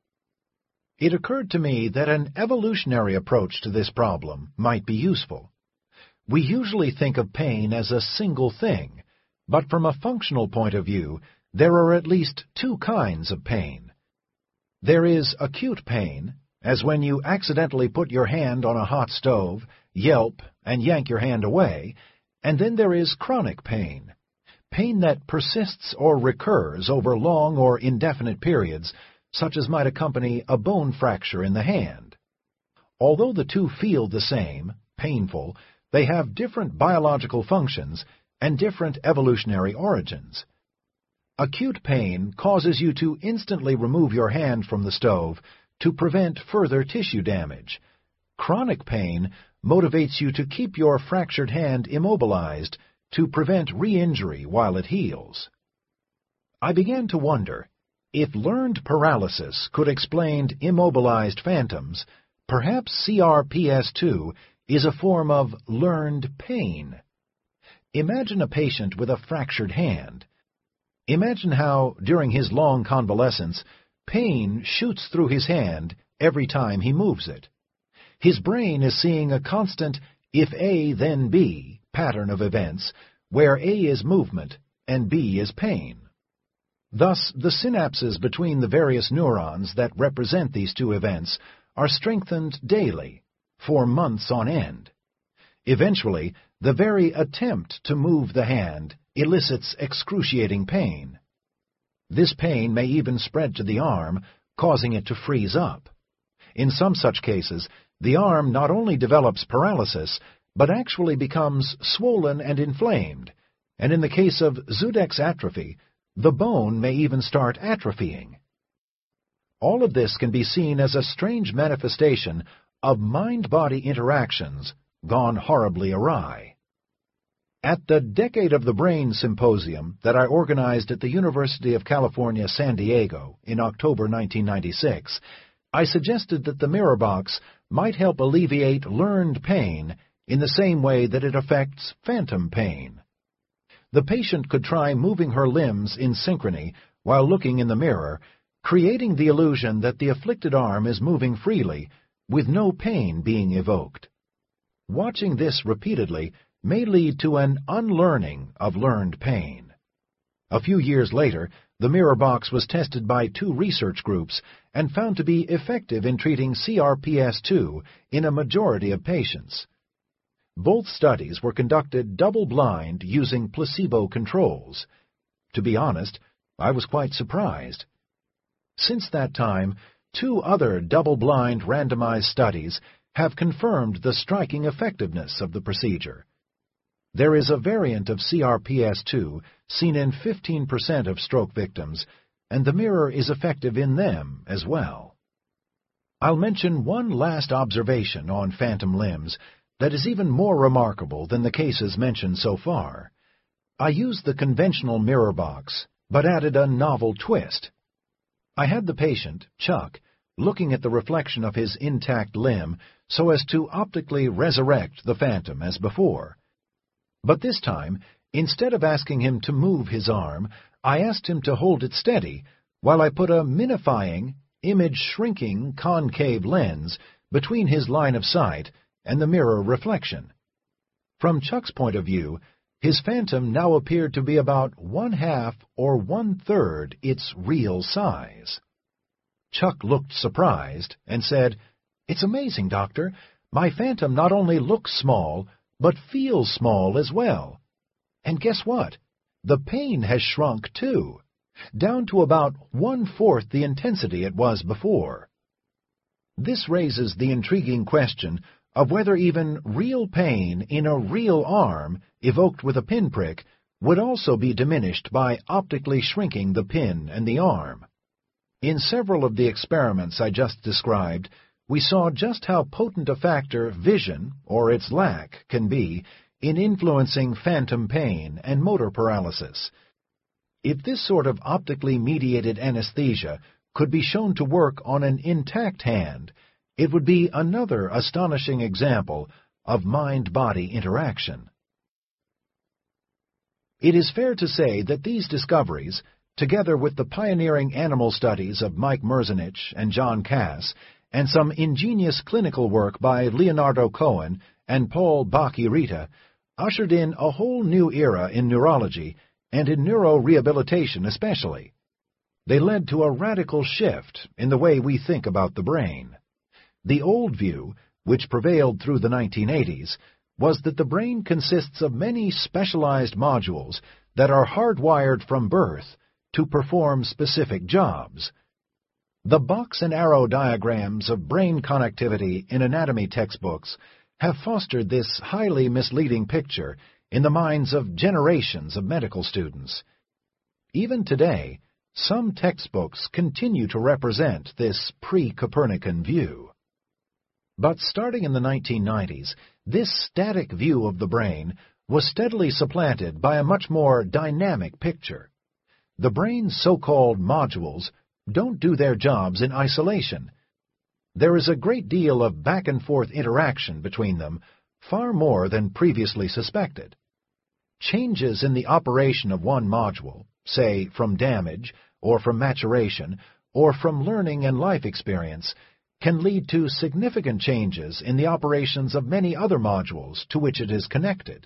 It occurred to me that an evolutionary approach to this problem might be useful. We usually think of pain as a single thing, but from a functional point of view, there are at least two kinds of pain. There is acute pain, as when you accidentally put your hand on a hot stove, yelp, and yank your hand away, and then there is chronic pain, pain that persists or recurs over long or indefinite periods, such as might accompany a bone fracture in the hand. Although the two feel the same, painful, they have different biological functions and different evolutionary origins. Acute pain causes you to instantly remove your hand from the stove to prevent further tissue damage. Chronic pain motivates you to keep your fractured hand immobilized to prevent re-injury while it heals. I began to wonder, if learned paralysis could explain immobilized phantoms, perhaps C R P S two is a form of learned pain. Imagine a patient with a fractured hand. Imagine how, during his long convalescence, pain shoots through his hand every time he moves it. His brain is seeing a constant if A then B pattern of events, where A is movement and B is pain. Thus, the synapses between the various neurons that represent these two events are strengthened daily, for months on end. Eventually, the very attempt to move the hand elicits excruciating pain. This pain may even spread to the arm, causing it to freeze up. In some such cases, the arm not only develops paralysis, but actually becomes swollen and inflamed, and in the case of Zudek's atrophy, the bone may even start atrophying. All of this can be seen as a strange manifestation of mind-body interactions gone horribly awry. At the Decade of the Brain Symposium that I organized at the University of California, San Diego in October nineteen ninety-six, I suggested that the mirror box might help alleviate learned pain in the same way that it affects phantom pain. The patient could try moving her limbs in synchrony while looking in the mirror, creating the illusion that the afflicted arm is moving freely, with no pain being evoked. Watching this repeatedly may lead to an unlearning of learned pain. A few years later, the mirror box was tested by two research groups and found to be effective in treating C R P S two in a majority of patients. Both studies were conducted double-blind using placebo controls. To be honest, I was quite surprised. Since that time, two other double-blind randomized studies have confirmed the striking effectiveness of the procedure. There is a variant of C R P S two seen in fifteen percent of stroke victims, and the mirror is effective in them as well. I'll mention one last observation on phantom limbs that is even more remarkable than the cases mentioned so far. I used the conventional mirror box, but added a novel twist. I had the patient, Chuck, looking at the reflection of his intact limb so as to optically resurrect the phantom as before. But this time, instead of asking him to move his arm, I asked him to hold it steady while I put a minifying, image-shrinking concave lens between his line of sight and the mirror reflection. From Chuck's point of view, his phantom now appeared to be about one-half or one-third its real size. Chuck looked surprised and said, "It's amazing, Doctor. My phantom not only looks small, but feels small as well. And guess what? The pain has shrunk too, down to about one-fourth the intensity it was before. This raises the intriguing question of whether even real pain in a real arm, evoked with a pinprick, would also be diminished by optically shrinking the pin and the arm. In several of the experiments I just described, we saw just how potent a factor vision, or its lack, can be in influencing phantom pain and motor paralysis. If this sort of optically mediated anesthesia could be shown to work on an intact hand, it would be another astonishing example of mind-body interaction. It is fair to say that these discoveries, together with the pioneering animal studies of Mike Merzenich and John Cass, and some ingenious clinical work by Leonardo Cohen and Paul Bach-y-Rita, ushered in a whole new era in neurology and in neurorehabilitation especially. They led to a radical shift in the way we think about the brain. The old view, which prevailed through the nineteen eighties, was that the brain consists of many specialized modules that are hardwired from birth to perform specific jobs. The box and arrow diagrams of brain connectivity in anatomy textbooks have fostered this highly misleading picture in the minds of generations of medical students. Even today, some textbooks continue to represent this pre-Copernican view. But starting in the nineteen nineties, this static view of the brain was steadily supplanted by a much more dynamic picture. The brain's so-called modules don't do their jobs in isolation. There is a great deal of back-and-forth interaction between them, far more than previously suspected. Changes in the operation of one module, say from damage, or from maturation, or from learning and life experience, can lead to significant changes in the operations of many other modules to which it is connected.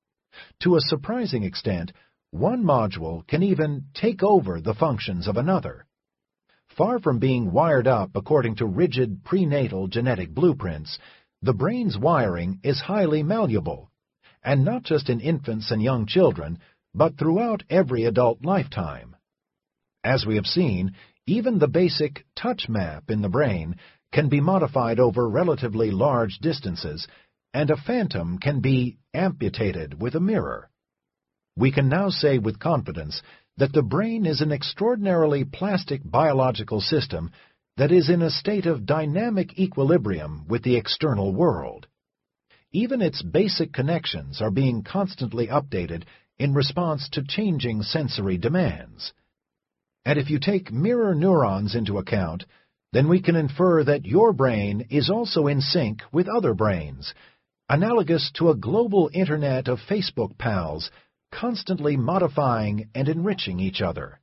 To a surprising extent, one module can even take over the functions of another. Far from being wired up according to rigid prenatal genetic blueprints, the brain's wiring is highly malleable, and not just in infants and young children, but throughout every adult lifetime. As we have seen, even the basic touch map in the brain can be modified over relatively large distances, and a phantom can be amputated with a mirror. We can now say with confidence that the brain is an extraordinarily plastic biological system that is in a state of dynamic equilibrium with the external world. Even its basic connections are being constantly updated in response to changing sensory demands. And if you take mirror neurons into account, then we can infer that your brain is also in sync with other brains, analogous to a global internet of Facebook pals, constantly modifying and enriching each other.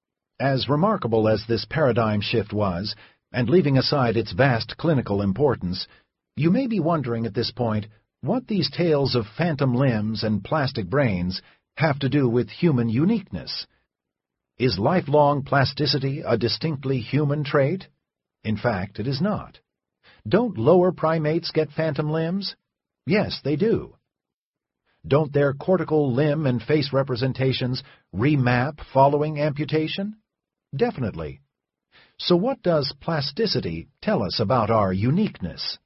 As remarkable as this paradigm shift was, and leaving aside its vast clinical importance, you may be wondering at this point what these tales of phantom limbs and plastic brains have to do with human uniqueness. Is lifelong plasticity a distinctly human trait? In fact, it is not. Don't lower primates get phantom limbs? Yes, they do. Don't their cortical limb and face representations remap following amputation? Definitely. So what does plasticity tell us about our uniqueness?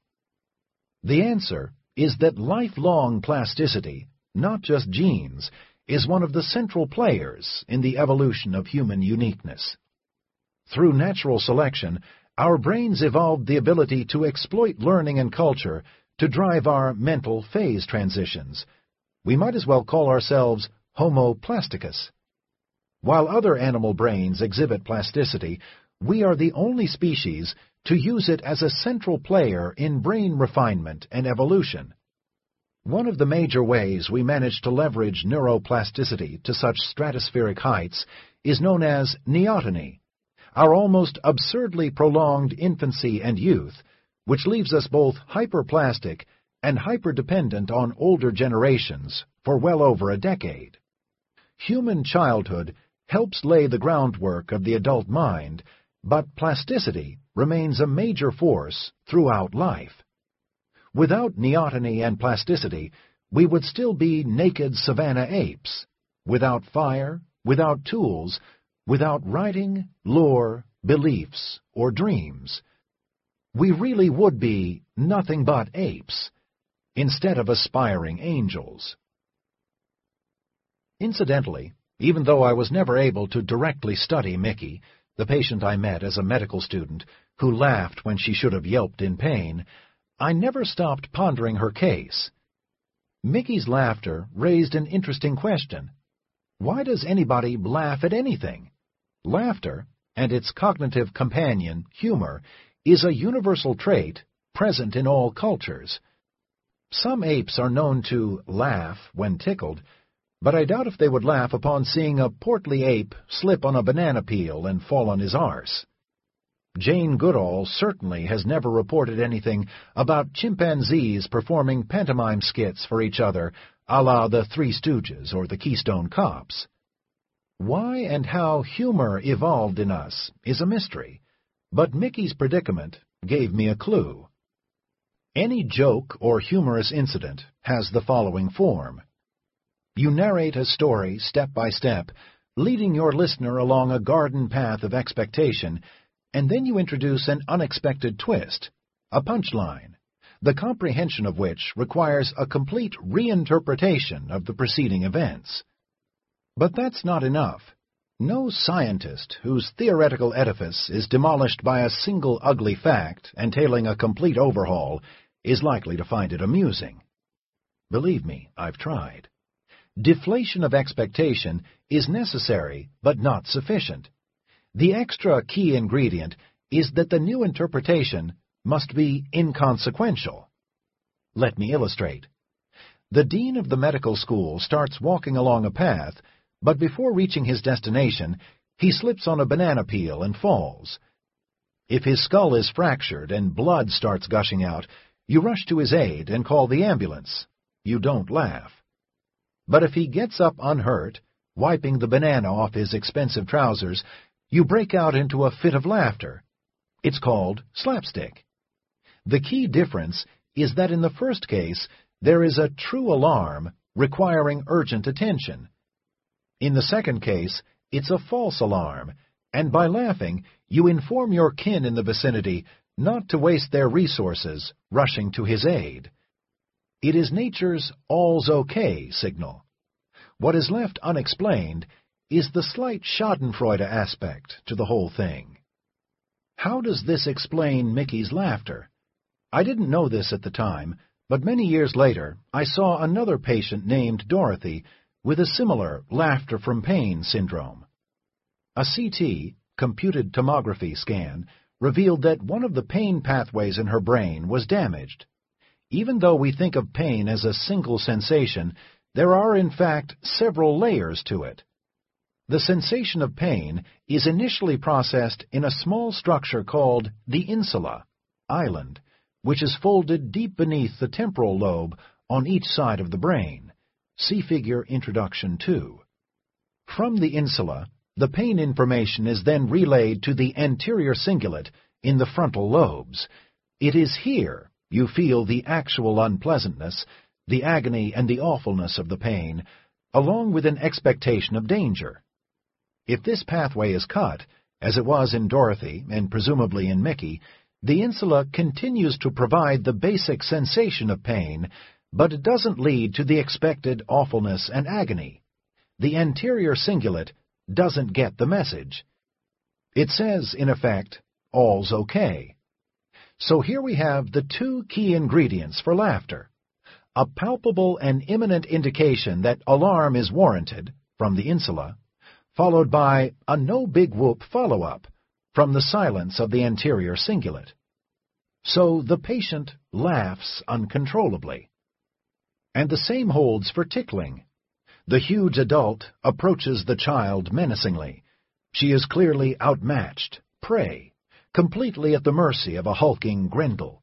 The answer is that lifelong plasticity, not just genes, is one of the central players in the evolution of human uniqueness. Through natural selection, our brains evolved the ability to exploit learning and culture to drive our mental phase transitions. We might as well call ourselves Homo plasticus. While other animal brains exhibit plasticity, we are the only species to use it as a central player in brain refinement and evolution. One of the major ways we manage to leverage neuroplasticity to such stratospheric heights is known as neoteny, our almost absurdly prolonged infancy and youth, which leaves us both hyperplastic and hyperdependent on older generations for well over a decade. Human childhood helps lay the groundwork of the adult mind, but plasticity remains a major force throughout life. Without neoteny and plasticity, we would still be naked savanna apes, without fire, without tools, without writing, lore, beliefs, or dreams. We really would be nothing but apes, instead of aspiring angels. Incidentally, even though I was never able to directly study Mickey, the patient I met as a medical student, who laughed when she should have yelped in pain, I never stopped pondering her case. Mickey's laughter raised an interesting question. Why does anybody laugh at anything? Laughter, and its cognitive companion, humor, is a universal trait present in all cultures. Some apes are known to laugh when tickled, but I doubt if they would laugh upon seeing a portly ape slip on a banana peel and fall on his arse. Jane Goodall certainly has never reported anything about chimpanzees performing pantomime skits for each other, a la the Three Stooges or the Keystone Cops. Why and how humor evolved in us is a mystery, but Mickey's predicament gave me a clue. Any joke or humorous incident has the following form. You narrate a story step by step, leading your listener along a garden path of expectation, and then you introduce an unexpected twist, a punchline, the comprehension of which requires a complete reinterpretation of the preceding events. But that's not enough. No scientist whose theoretical edifice is demolished by a single ugly fact entailing a complete overhaul is likely to find it amusing. Believe me, I've tried. Deflation of expectation is necessary but not sufficient. The extra key ingredient is that the new interpretation must be inconsequential. Let me illustrate. The dean of the medical school starts walking along a path, but before reaching his destination, he slips on a banana peel and falls. If his skull is fractured and blood starts gushing out, you rush to his aid and call the ambulance. You don't laugh. But if he gets up unhurt, wiping the banana off his expensive trousers, you break out into a fit of laughter. It's called slapstick. The key difference is that in the first case, there is a true alarm requiring urgent attention. In the second case, it's a false alarm, and by laughing, you inform your kin in the vicinity not to waste their resources rushing to his aid. It is nature's all's okay signal. What is left unexplained is the slight schadenfreude aspect to the whole thing. How does this explain Mickey's laughter? I didn't know this at the time, but many years later I saw another patient named Dorothy with a similar laughter from pain syndrome. A C T, computed tomography scan, revealed that one of the pain pathways in her brain was damaged. Even though we think of pain as a single sensation, there are in fact several layers to it. The sensation of pain is initially processed in a small structure called the insula, island, which is folded deep beneath the temporal lobe on each side of the brain. See figure Introduction two. From the insula, the pain information is then relayed to the anterior cingulate in the frontal lobes. It is here you feel the actual unpleasantness, the agony and the awfulness of the pain, along with an expectation of danger. If this pathway is cut, as it was in Dorothy and presumably in Mickey, the insula continues to provide the basic sensation of pain, but it doesn't lead to the expected awfulness and agony. The anterior cingulate doesn't get the message. It says, in effect, all's okay. So here we have the two key ingredients for laughter. A palpable and imminent indication that alarm is warranted from the insula, followed by a no-big-whoop follow-up from the silence of the anterior cingulate. So the patient laughs uncontrollably. And the same holds for tickling. The huge adult approaches the child menacingly. She is clearly outmatched, prey, completely at the mercy of a hulking Grendel.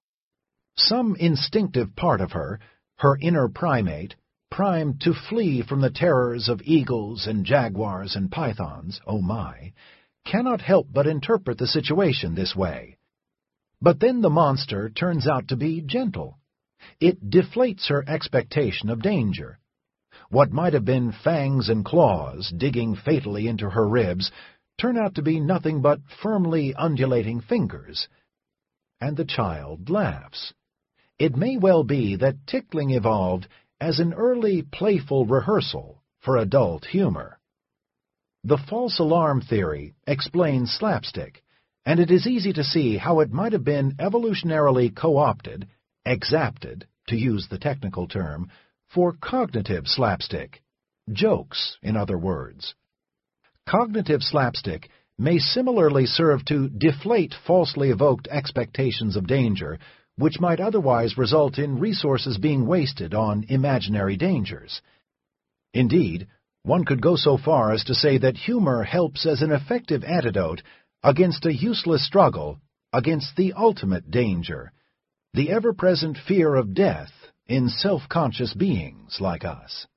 Some instinctive part of her, her inner primate, primed to flee from the terrors of eagles and jaguars and pythons, oh my, cannot help but interpret the situation this way. But then the monster turns out to be gentle, It deflates her expectation of danger. What might have been fangs and claws digging fatally into her ribs turn out to be nothing but firmly undulating fingers. And the child laughs. It may well be that tickling evolved as an early playful rehearsal for adult humor. The false alarm theory explains slapstick, and it is easy to see how it might have been evolutionarily co-opted, exapted, to use the technical term, for cognitive slapstick, jokes, in other words. Cognitive slapstick may similarly serve to deflate falsely evoked expectations of danger, which might otherwise result in resources being wasted on imaginary dangers. Indeed, one could go so far as to say that humor helps as an effective antidote against a useless struggle against the ultimate danger, the ever-present fear of death in self-conscious beings like us.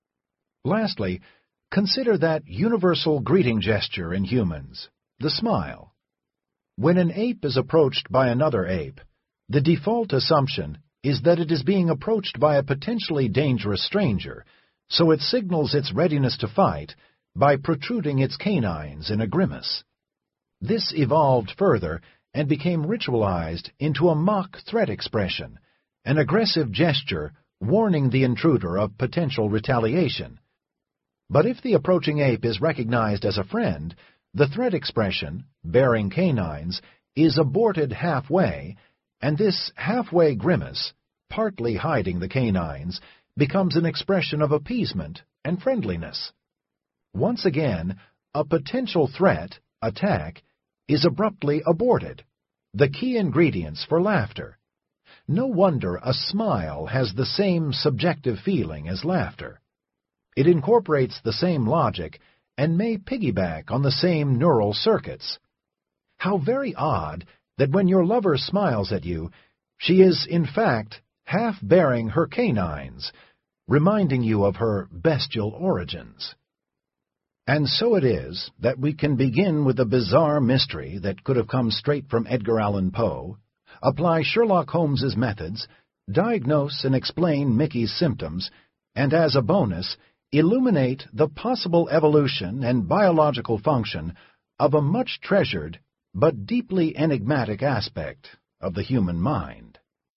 Lastly, consider that universal greeting gesture in humans, the smile. When an ape is approached by another ape, the default assumption is that it is being approached by a potentially dangerous stranger, so it signals its readiness to fight by protruding its canines in a grimace. This evolved further and became ritualized into a mock threat expression, an aggressive gesture warning the intruder of potential retaliation. But if the approaching ape is recognized as a friend, the threat expression, bearing canines, is aborted halfway, and this halfway grimace, partly hiding the canines, becomes an expression of appeasement and friendliness. Once again, a potential threat, attack, is abruptly aborted, the key ingredients for laughter. No wonder a smile has the same subjective feeling as laughter. It incorporates the same logic and may piggyback on the same neural circuits. How very odd that when your lover smiles at you, she is, in fact, half bearing her canines, reminding you of her bestial origins. And so it is that we can begin with a bizarre mystery that could have come straight from Edgar Allan Poe, apply Sherlock Holmes's methods, diagnose and explain Mickey's symptoms, and as a bonus, illuminate the possible evolution and biological function of a much-treasured but deeply enigmatic aspect of the human mind.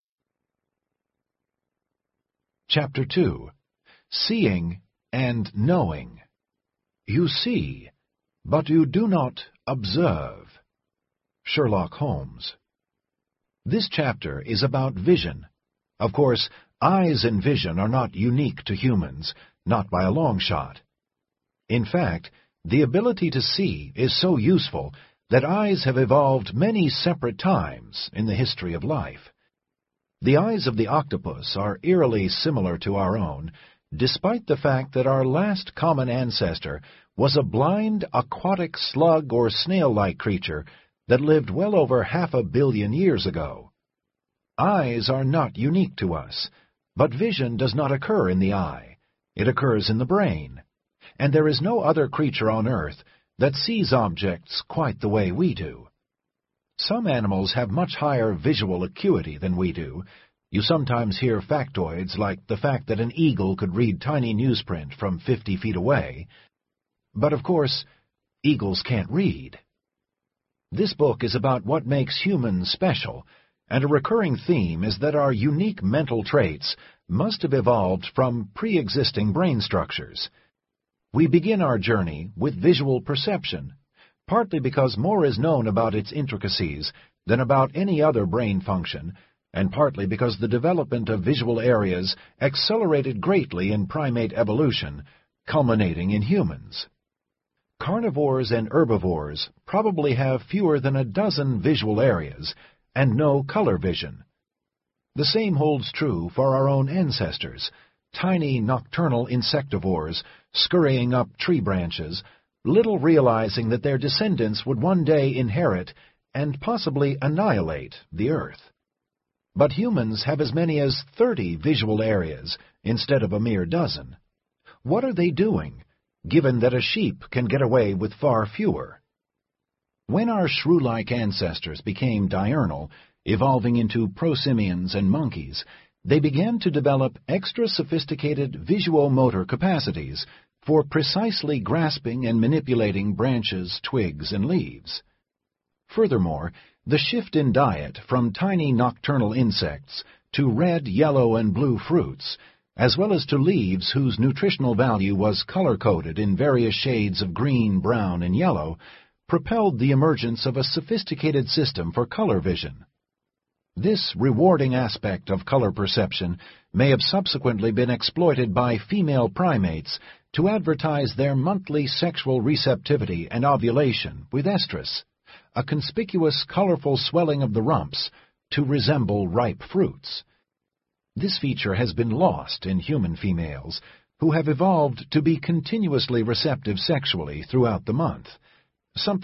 Chapter two. Seeing and Knowing. You see, but you do not observe. Sherlock Holmes. This chapter is about vision. Of course, eyes and vision are not unique to humans, not by a long shot. In fact, the ability to see is so useful that eyes have evolved many separate times in the history of life. The eyes of the octopus are eerily similar to our own, despite the fact that our last common ancestor was a blind, aquatic slug or snail-like creature that lived well over half a billion years ago. Eyes are not unique to us, but vision does not occur in the eye. It occurs in the brain, and there is no other creature on earth that sees objects quite the way we do. Some animals have much higher visual acuity than we do. You sometimes hear factoids like the fact that an eagle could read tiny newsprint from fifty feet away. But of course, eagles can't read. This book is about what makes humans special, and a recurring theme is that our unique mental traits must have evolved from pre-existing brain structures. We begin our journey with visual perception, partly because more is known about its intricacies than about any other brain function, and partly because the development of visual areas accelerated greatly in primate evolution, culminating in humans. Carnivores and herbivores probably have fewer than a dozen visual areas and no color vision. The same holds true for our own ancestors, tiny nocturnal insectivores scurrying up tree branches, little realizing that their descendants would one day inherit and possibly annihilate the earth. But humans have as many as thirty visual areas instead of a mere dozen. What are they doing, given that a sheep can get away with far fewer? When our shrew-like ancestors became diurnal, evolving into prosimians and monkeys, they began to develop extra sophisticated visuomotor capacities for precisely grasping and manipulating branches, twigs, and leaves. Furthermore, the shift in diet from tiny nocturnal insects to red, yellow, and blue fruits, as well as to leaves whose nutritional value was color-coded in various shades of green, brown, and yellow, propelled the emergence of a sophisticated system for color vision. This rewarding aspect of color perception may have subsequently been exploited by female primates to advertise their monthly sexual receptivity and ovulation with estrus, a conspicuous colorful swelling of the rumps to resemble ripe fruits. This feature has been lost in human females, who have evolved to be continuously receptive sexually throughout the month, something